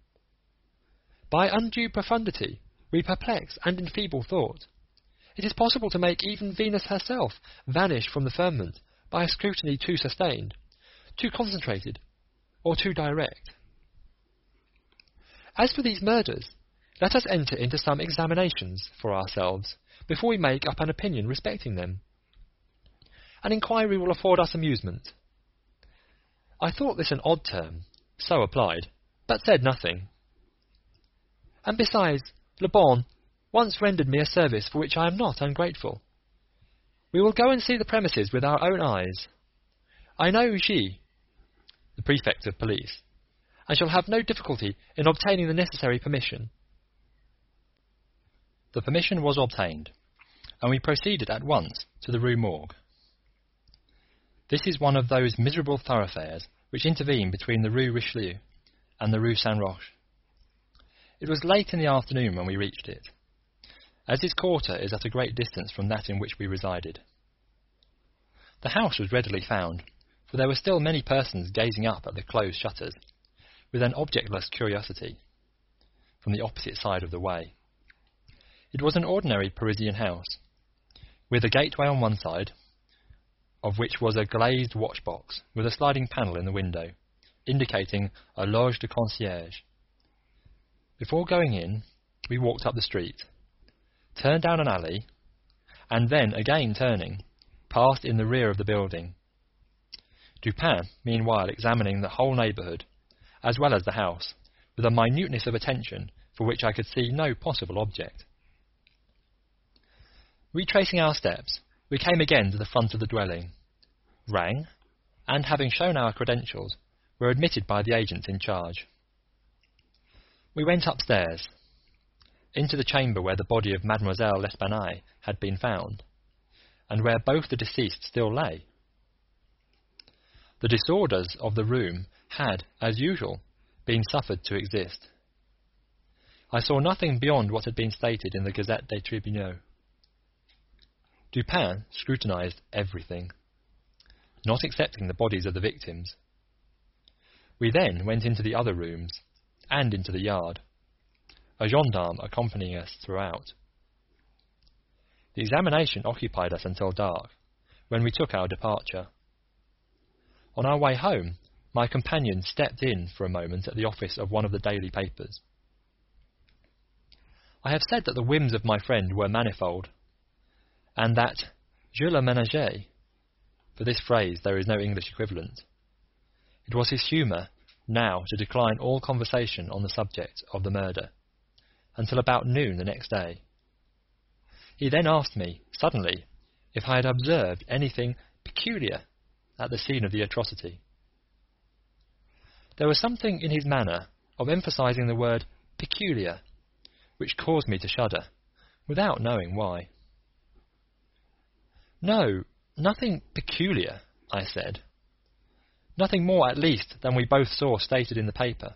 By undue profundity we perplex and enfeeble thought. It is possible to make even Venus herself vanish from the firmament by a scrutiny too sustained, too concentrated, or too direct. As for these murders, let us enter into some examinations for ourselves before we make up an opinion respecting them. An inquiry will afford us amusement. I thought this an odd term, so applied, but said nothing. And besides, Le Bon once rendered me a service for which I am not ungrateful. We will go and see the premises with our own eyes. I know G, the prefect of police, and shall have no difficulty in obtaining the necessary permission. The permission was obtained, and we proceeded at once to the Rue Morgue. This is one of those miserable thoroughfares which intervene between the Rue Richelieu and the Rue Saint-Roch. It was late in the afternoon when we reached it, as this quarter is at a great distance from that in which we resided. The house was readily found, for there were still many persons gazing up at the closed shutters, with an objectless curiosity, from the opposite side of the way. It was an ordinary Parisian house, with a gateway on one side, of which was a glazed watchbox with a sliding panel in the window, indicating a loge de concierge. Before going in, we walked up the street, turned down an alley, and then, again turning, passed in the rear of the building. Dupin meanwhile examining the whole neighbourhood, as well as the house, with a minuteness of attention for which I could see no possible object. Retracing our steps, we came again to the front of the dwelling, rang, and having shown our credentials, were admitted by the agent in charge. We went upstairs, into the chamber where the body of Mademoiselle L'Espanaye had been found, and where both the deceased still lay. The disorders of the room had, as usual, been suffered to exist. I saw nothing beyond what had been stated in the Gazette des Tribunaux. Dupin scrutinized everything, not excepting the bodies of the victims. We then went into the other rooms, and into the yard, a gendarme accompanying us throughout. The examination occupied us until dark, when we took our departure. On our way home, my companion stepped in for a moment at the office of one of the daily papers. I have said that the whims of my friend were manifold, and that je le ménageais, for this phrase there is no English equivalent. It was his humour now to decline all conversation on the subject of the murder, until about noon the next day. He then asked me, suddenly, if I had observed anything peculiar at the scene of the atrocity. There was something in his manner of emphasizing the word peculiar, which caused me to shudder, without knowing why. No, nothing peculiar, I said. Nothing more, at least, than we both saw stated in the paper.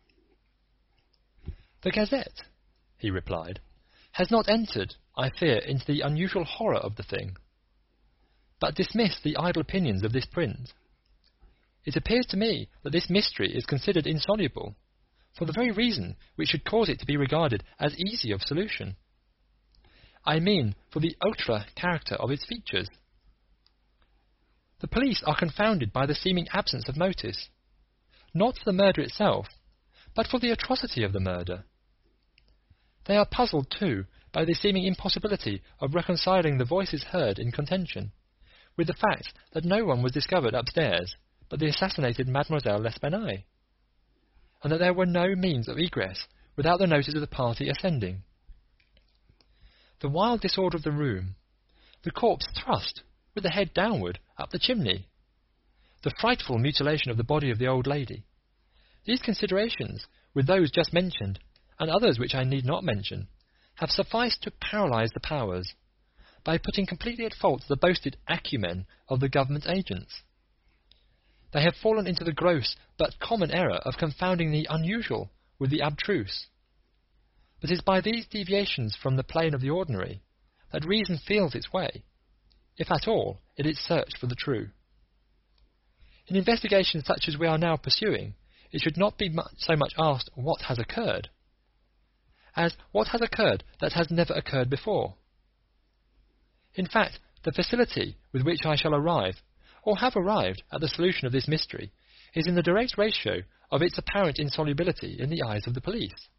The Gazette, he replied, has not entered, I fear, into the unusual horror of the thing, but dismissed the idle opinions of this print. It appears to me that this mystery is considered insoluble, for the very reason which should cause it to be regarded as easy of solution. I mean for the outre character of its features. The police are confounded by the seeming absence of notice, not for the murder itself, but for the atrocity of the murder. They are puzzled, too, by the seeming impossibility of reconciling the voices heard in contention, with the fact that no one was discovered upstairs but the assassinated Mademoiselle L'Espanaye, and that there were no means of egress without the notice of the party ascending. The wild disorder of the room, the corpse thrust, with the head downward, up the chimney, the frightful mutilation of the body of the old lady, these considerations, with those just mentioned, and others which I need not mention, have sufficed to paralyse the powers, by putting completely at fault the boasted acumen of the government agents. They have fallen into the gross but common error of confounding the unusual with the abstruse. But it is by these deviations from the plane of the ordinary that reason feels its way, if at all, in its search for the true. In investigations such as we are now pursuing, it should not be much, so much asked what has occurred, as what has occurred that has never occurred before. In fact, the facility with which I shall arrive, or have arrived, at the solution of this mystery is in the direct ratio of its apparent insolubility in the eyes of the police.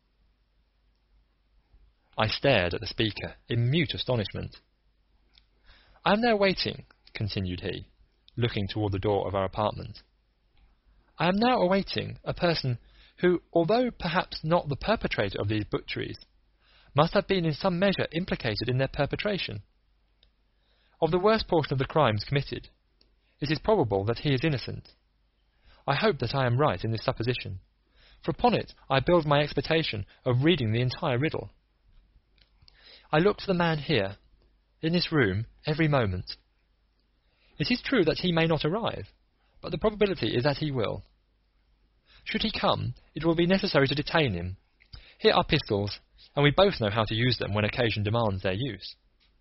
I stared at the speaker in mute astonishment. I am now waiting, continued he, looking toward the door of our apartment. I am now awaiting a person who, although perhaps not the perpetrator of these butcheries, must have been in some measure implicated in their perpetration. Of the worst portion of the crimes committed, it is probable that he is innocent. I hope that I am right in this supposition, for upon it I build my expectation of reading the entire riddle. I look to the man here, in this room, every moment. It is true that he may not arrive, but the probability is that he will. Should he come, it will be necessary to detain him. Here are pistols, and we both know how to use them when occasion demands their use.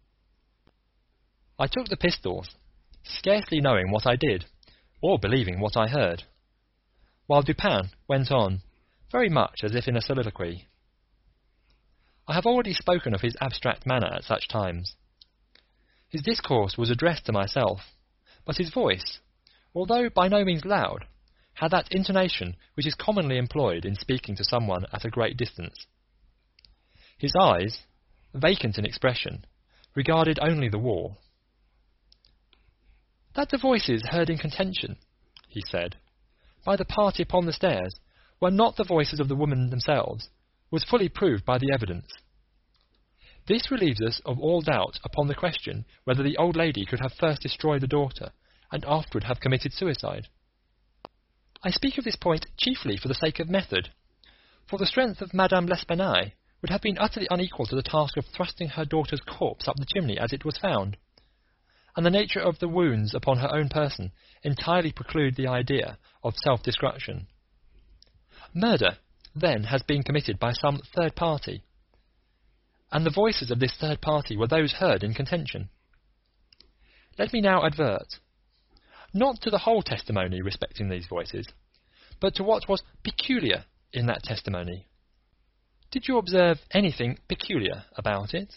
I took the pistols, scarcely knowing what I did, or believing what I heard, while Dupin went on, very much as if in a soliloquy. I have already spoken of his abstract manner at such times. His discourse was addressed to myself, but his voice, although by no means loud, had that intonation which is commonly employed in speaking to someone at a great distance. His eyes, vacant in expression, regarded only the wall. That the voices heard in contention he said, by the party upon the stairs were not the voices of the women themselves, was fully proved by the evidence. This relieves us of all doubt upon the question whether the old lady could have first destroyed the daughter, and afterward have committed suicide. I speak of this point chiefly for the sake of method, for the strength of Madame L'Espanaye would have been utterly unequal to the task of thrusting her daughter's corpse up the chimney as it was found, and the nature of the wounds upon her own person entirely preclude the idea of self-destruction. Murder, then, has been committed by some third party, and the voices of this third party were those heard in contention. Let me now advert, not to the whole testimony respecting these voices, but to what was peculiar in that testimony. Did you observe anything peculiar about it?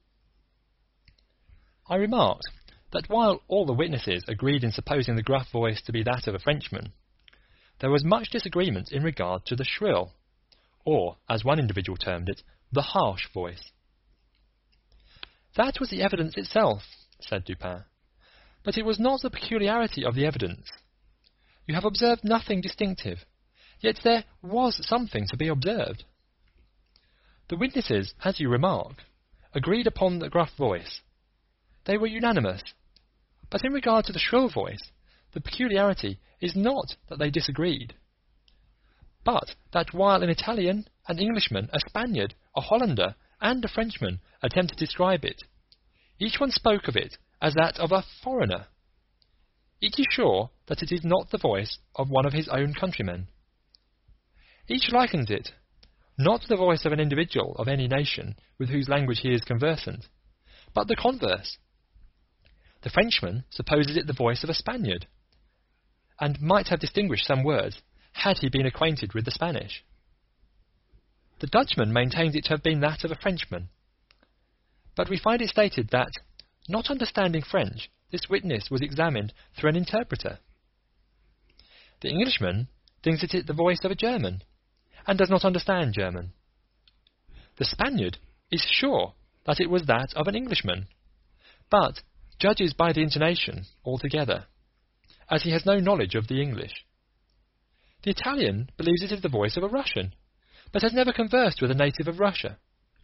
I remarked that while all the witnesses agreed in supposing the gruff voice to be that of a Frenchman, there was much disagreement in regard to the shrill, or, as one individual termed it, the harsh voice. That was the evidence itself, said Dupin, but it was not the peculiarity of the evidence. You have observed nothing distinctive, yet there was something to be observed. The witnesses, as you remark, agreed upon the gruff voice. They were unanimous, but in regard to the shrill voice, the peculiarity is not that they disagreed, but that while an Italian, an Englishman, a Spaniard, a Hollander, and a Frenchman attempt to describe it, each one spoke of it as that of a foreigner. Each is sure that it is not the voice of one of his own countrymen. Each likens it, not to the voice of an individual of any nation with whose language he is conversant, but the converse. The Frenchman supposes it the voice of a Spaniard, and might have distinguished some words had he been acquainted with the Spanish. The Dutchman maintains it to have been that of a Frenchman, but we find it stated that, not understanding French, this witness was examined through an interpreter. The Englishman thinks it the voice of a German, and does not understand German. The Spaniard is sure that it was that of an Englishman, but judges by the intonation altogether, as he has no knowledge of the English. The Italian believes it is the voice of a Russian, but has never conversed with a native of Russia.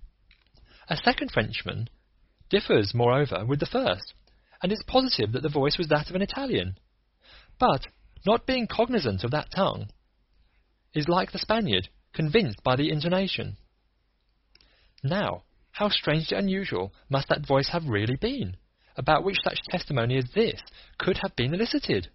A second Frenchman differs, moreover, with the first, and is positive that the voice was that of an Italian, but, not being cognizant of that tongue, is like the Spaniard, convinced by the intonation. Now, how strangely unusual must that voice have really been, about which such testimony as this could have been elicited,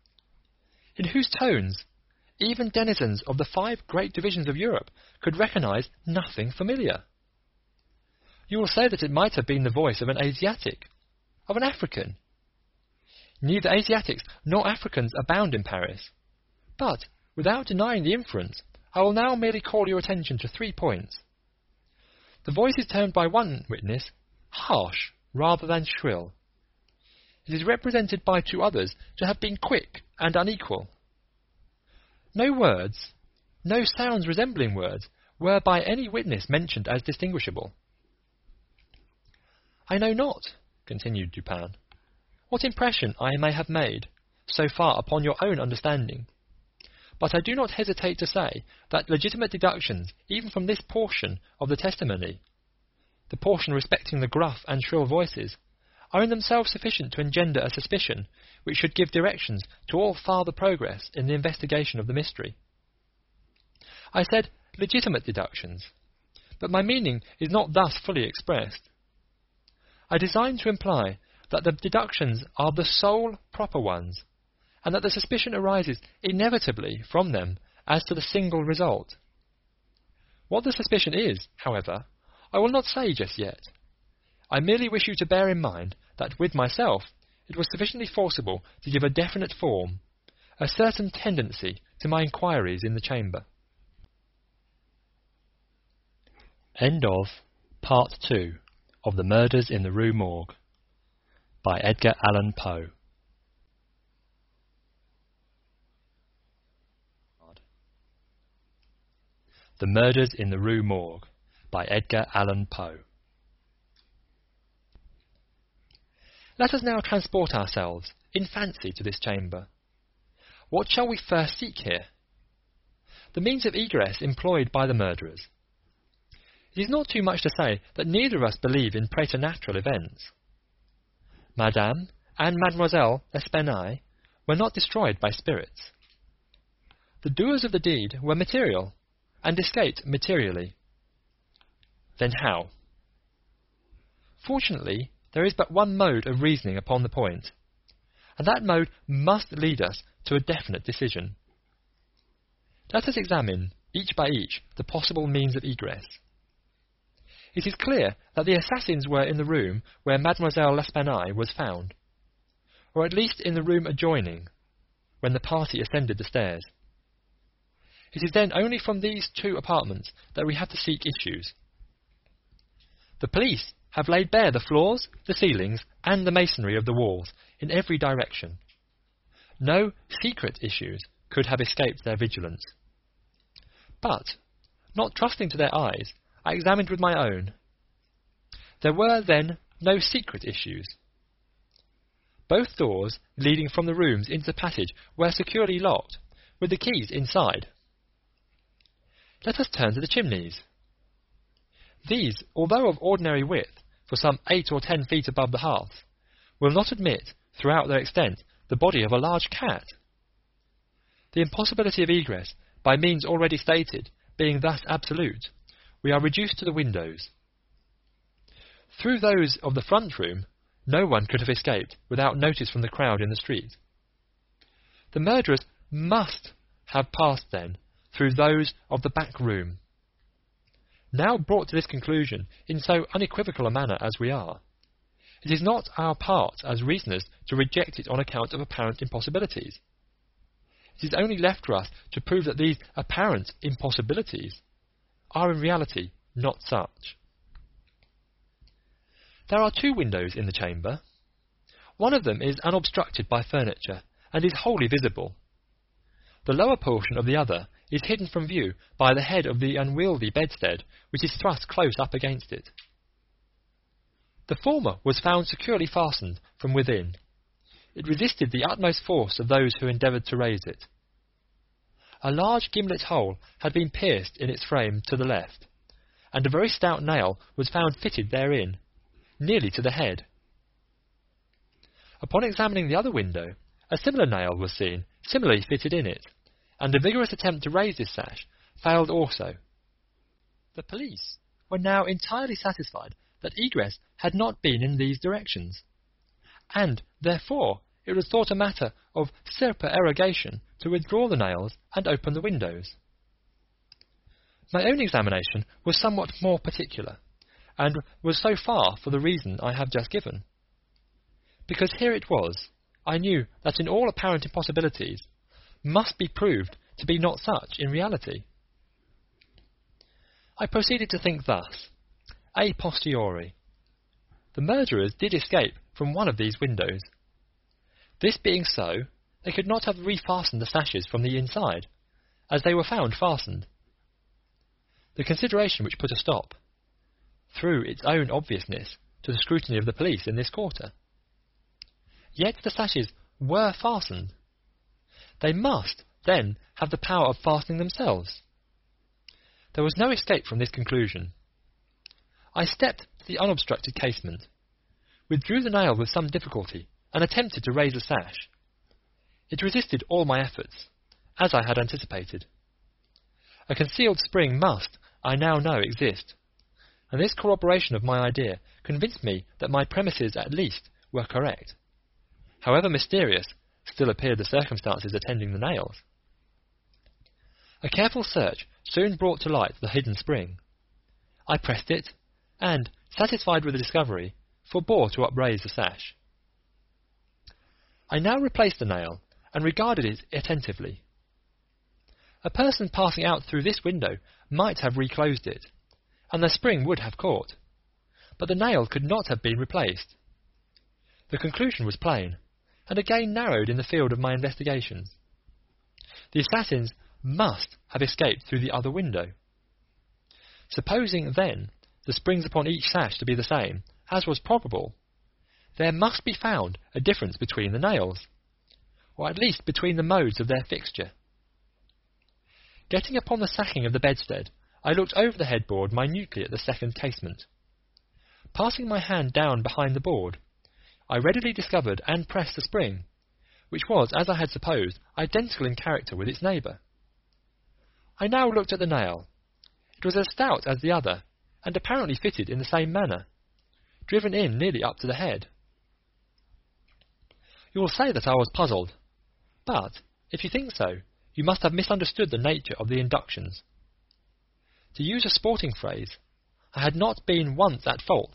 in whose tones even denizens of the five great divisions of Europe could recognize nothing familiar. You will say that it might have been the voice of an Asiatic, of an African. Neither Asiatics nor Africans abound in Paris, but, without denying the inference, I will now merely call your attention to three points. The voice is termed by one witness harsh rather than shrill. It is represented by two others to have been quick and unequal. No words, no sounds resembling words, were by any witness mentioned as distinguishable. I know not, continued Dupin, what impression I may have made, so far upon your own understanding, but I do not hesitate to say that legitimate deductions, even from this portion of the testimony, the portion respecting the gruff and shrill voices, are in themselves sufficient to engender a suspicion which should give directions to all farther progress in the investigation of the mystery. I said legitimate deductions, but my meaning is not thus fully expressed. I design to imply that the deductions are the sole proper ones, and that the suspicion arises inevitably from them as to the single result. What the suspicion is, however, I will not say just yet. I merely wish you to bear in mind that with myself it was sufficiently forcible to give a definite form, a certain tendency to my inquiries in the chamber. End of Part two of The Murders in the Rue Morgue by Edgar Allan Poe. The Murders in the Rue Morgue by Edgar Allan Poe. Let us now transport ourselves in fancy to this chamber. What shall we first seek here? The means of egress employed by the murderers. It is not too much to say that neither of us believe in preternatural events. Madame and Mademoiselle L'Espanaye were not destroyed by spirits. The doers of the deed were material, and escaped materially. Then how? Fortunately, there is but one mode of reasoning upon the point, and that mode must lead us to a definite decision. Let us examine, each by each, the possible means of egress. It is clear that the assassins were in the room where Mademoiselle L'Espanaye was found, or at least in the room adjoining, when the party ascended the stairs. It is then only from these two apartments that we have to seek issues. The police have laid bare the floors, the ceilings, and the masonry of the walls in every direction. No secret issues could have escaped their vigilance. But, not trusting to their eyes, I examined with my own. There were, then, no secret issues. Both doors leading from the rooms into the passage were securely locked, with the keys inside. Let us turn to the chimneys. These, although of ordinary width, for some eight or ten feet above the hearth, will not admit, throughout their extent, the body of a large cat. The impossibility of egress, by means already stated, being thus absolute, we are reduced to the windows. Through those of the front room, no one could have escaped without notice from the crowd in the street. The murderers must have passed, then, through those of the back room. Now brought to this conclusion in so unequivocal a manner as we are, it is not our part as reasoners to reject it on account of apparent impossibilities. It is only left for us to prove that these apparent impossibilities are in reality not such. There are two windows in the chamber. One of them is unobstructed by furniture, and is wholly visible. The lower portion of the other is hidden from view by the head of the unwieldy bedstead, which is thrust close up against it. The former was found securely fastened from within. It resisted the utmost force of those who endeavoured to raise it. A large gimlet hole had been pierced in its frame to the left, and a very stout nail was found fitted therein, nearly to the head. Upon examining the other window, a similar nail was seen, similarly fitted in it, and a vigorous attempt to raise this sash failed also. The police were now entirely satisfied that egress had not been in these directions, and, therefore, it was thought a matter of supererogation to withdraw the nails and open the windows. My own examination was somewhat more particular, and was so far for the reason I have just given. Because here it was, I knew that in all apparent impossibilities must be proved to be not such in reality. I proceeded to think thus: a posteriori. The murderers did escape from one of these windows. This being so, they could not have refastened the sashes from the inside, as they were found fastened. The consideration which put a stop, through its own obviousness, to the scrutiny of the police in this quarter. Yet the sashes were fastened. They must, then, have the power of fastening themselves. There was no escape from this conclusion. I stepped to the unobstructed casement, withdrew the nail with some difficulty, and attempted to raise the sash. It resisted all my efforts, as I had anticipated. A concealed spring must, I now know, exist, and this corroboration of my idea convinced me that my premises at least were correct. However mysterious still appeared the circumstances attending the nails. A careful search soon brought to light the hidden spring. I pressed it, and, satisfied with the discovery, forbore to upraise the sash. I now replaced the nail, and regarded it attentively. A person passing out through this window might have reclosed it, and the spring would have caught, but the nail could not have been replaced. The conclusion was plain, and again narrowed in the field of my investigations. The assassins must have escaped through the other window. Supposing, then, the springs upon each sash to be the same, as was probable, there must be found a difference between the nails, or at least between the modes of their fixture. Getting upon the sacking of the bedstead, I looked over the headboard minutely at the second casement. Passing my hand down behind the board, I readily discovered and pressed the spring, which was, as I had supposed, identical in character with its neighbour. I now looked at the nail. It was as stout as the other, and apparently fitted in the same manner, driven in nearly up to the head. You will say that I was puzzled, but, if you think so, you must have misunderstood the nature of the inductions. To use a sporting phrase, I had not been once at fault.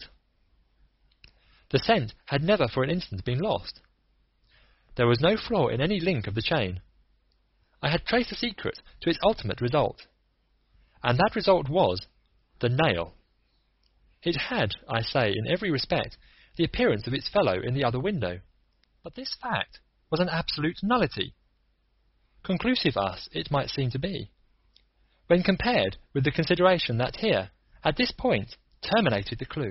The scent had never for an instant been lost. There was no flaw in any link of the chain. I had traced the secret to its ultimate result, and that result was the nail. It had, I say, in every respect, the appearance of its fellow in the other window, but this fact was an absolute nullity. Conclusive as it might seem to be, when compared with the consideration that here, at this point, terminated the clue.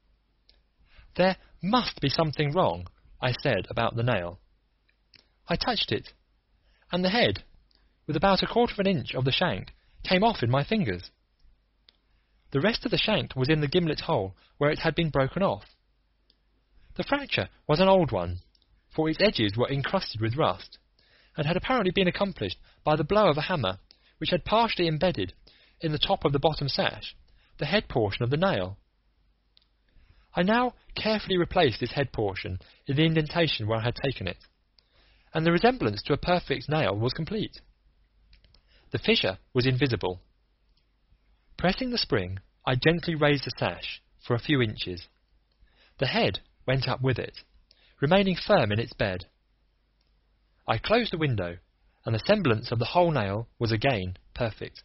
There must be something wrong, I said, about the nail. I touched it, and the head, with about a quarter of an inch of the shank, came off in my fingers. The rest of the shank was in the gimlet hole where it had been broken off. The fracture was an old one, for its edges were encrusted with rust, and had apparently been accomplished by the blow of a hammer, which had partially embedded, in the top of the bottom sash, the head portion of the nail. I now carefully replaced this head portion in the indentation where I had taken it, and the resemblance to a perfect nail was complete. The fissure was invisible. Pressing the spring, I gently raised the sash for a few inches. The head went up with it, remaining firm in its bed. I closed the window, and the semblance of the whole nail was again perfect.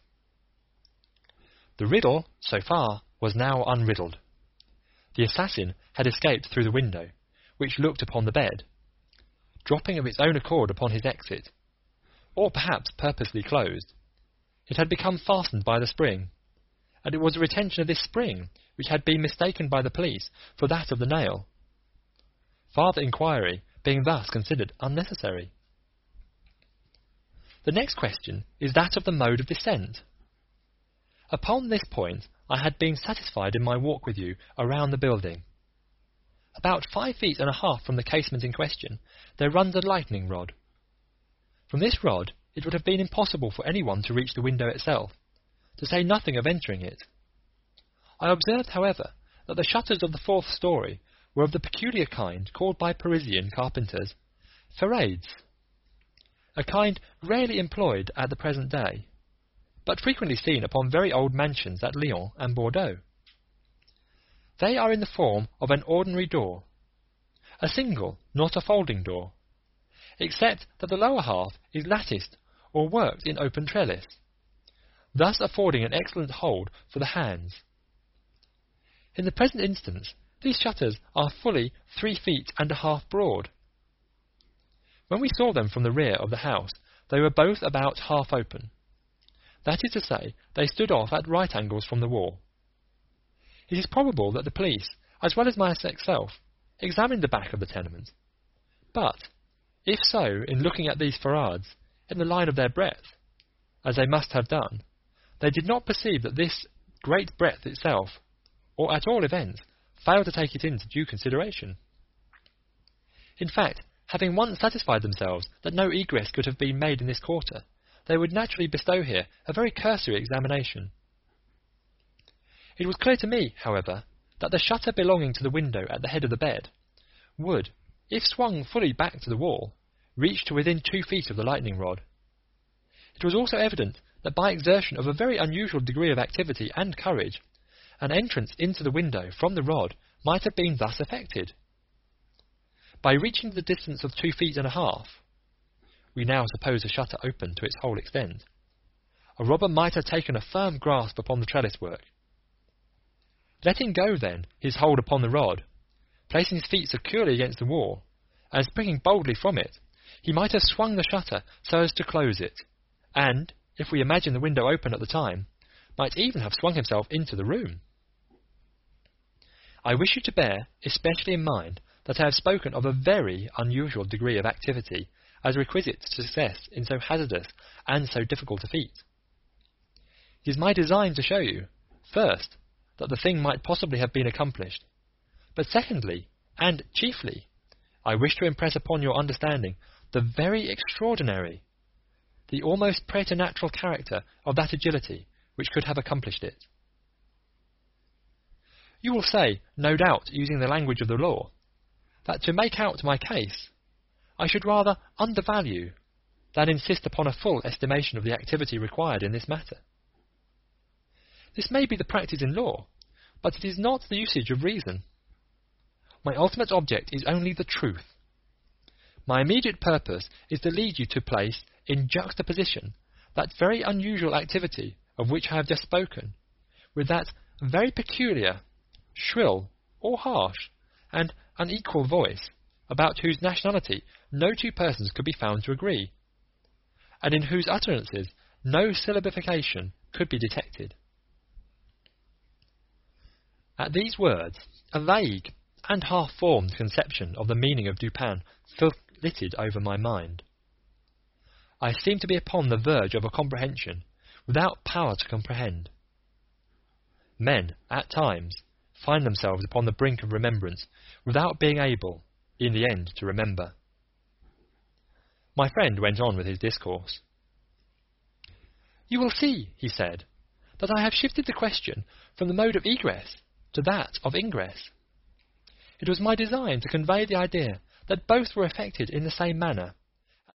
The riddle, so far, was now unriddled. The assassin had escaped through the window, which looked upon the bed, dropping of its own accord upon his exit, or perhaps purposely closed. It had become fastened by the spring, and it was the retention of this spring which had been mistaken by the police for that of the nail, farther inquiry being thus considered unnecessary. The next question is that of the mode of descent. Upon this point I had been satisfied in my walk with you around the building. About five feet and a half from the casement in question there runs a lightning rod. From this rod it would have been impossible for anyone to reach the window itself, to say nothing of entering it. I observed, however, that the shutters of the fourth story were of the peculiar kind called by Parisian carpenters ferrades, a kind rarely employed at the present day, but frequently seen upon very old mansions at Lyons and Bordeaux. They are in the form of an ordinary door, a single, not a folding door, except that the lower half is latticed or worked in open trellis, thus affording an excellent hold for the hands. In the present instance, these shutters are fully three feet and a half broad. When we saw them from the rear of the house, they were both about half open. That is to say, they stood off at right angles from the wall. It is probable that the police, as well as myself, examined the back of the tenement, but, if so, in looking at these ferrades, in the line of their breadth, as they must have done, they did not perceive that this great breadth itself, or at all events, failed to take it into due consideration. In fact, having once satisfied themselves that no egress could have been made in this quarter, they would naturally bestow here a very cursory examination. It was clear to me, however, that the shutter belonging to the window at the head of the bed would, if swung fully back to the wall, reach to within two feet of the lightning rod. It was also evident that by exertion of a very unusual degree of activity and courage, an entrance into the window from the rod might have been thus effected. By reaching the distance of two feet and a half, we now suppose the shutter open to its whole extent, a robber might have taken a firm grasp upon the trellis work. Letting go, then, his hold upon the rod, placing his feet securely against the wall, and springing boldly from it, he might have swung the shutter so as to close it, and, if we imagine the window open at the time, might even have swung himself into the room. I wish you to bear especially in mind that I have spoken of a very unusual degree of activity as requisite to success in so hazardous and so difficult a feat. It is my design to show you, first, that the thing might possibly have been accomplished, but secondly, and chiefly, I wish to impress upon your understanding the very extraordinary, the almost preternatural character of that agility which could have accomplished it. You will say, no doubt using the language of the law, that to make out my case, I should rather undervalue than insist upon a full estimation of the activity required in this matter. This may be the practice in law, but it is not the usage of reason. My ultimate object is only the truth. My immediate purpose is to lead you to place in juxtaposition that very unusual activity of which I have just spoken, with that very peculiar, shrill, or harsh, and unequal voice, about whose nationality no two persons could be found to agree, and in whose utterances no syllabification could be detected. At these words, a vague and half-formed conception of the meaning of Dupin flitted over my mind. I seemed to be upon the verge of a comprehension, without power to comprehend. Men, at times, find themselves upon the brink of remembrance, without being able, in the end, to remember. My friend went on with his discourse. You will see, he said, that I have shifted the question from the mode of egress to that of ingress. It was my design to convey the idea that both were effected in the same manner,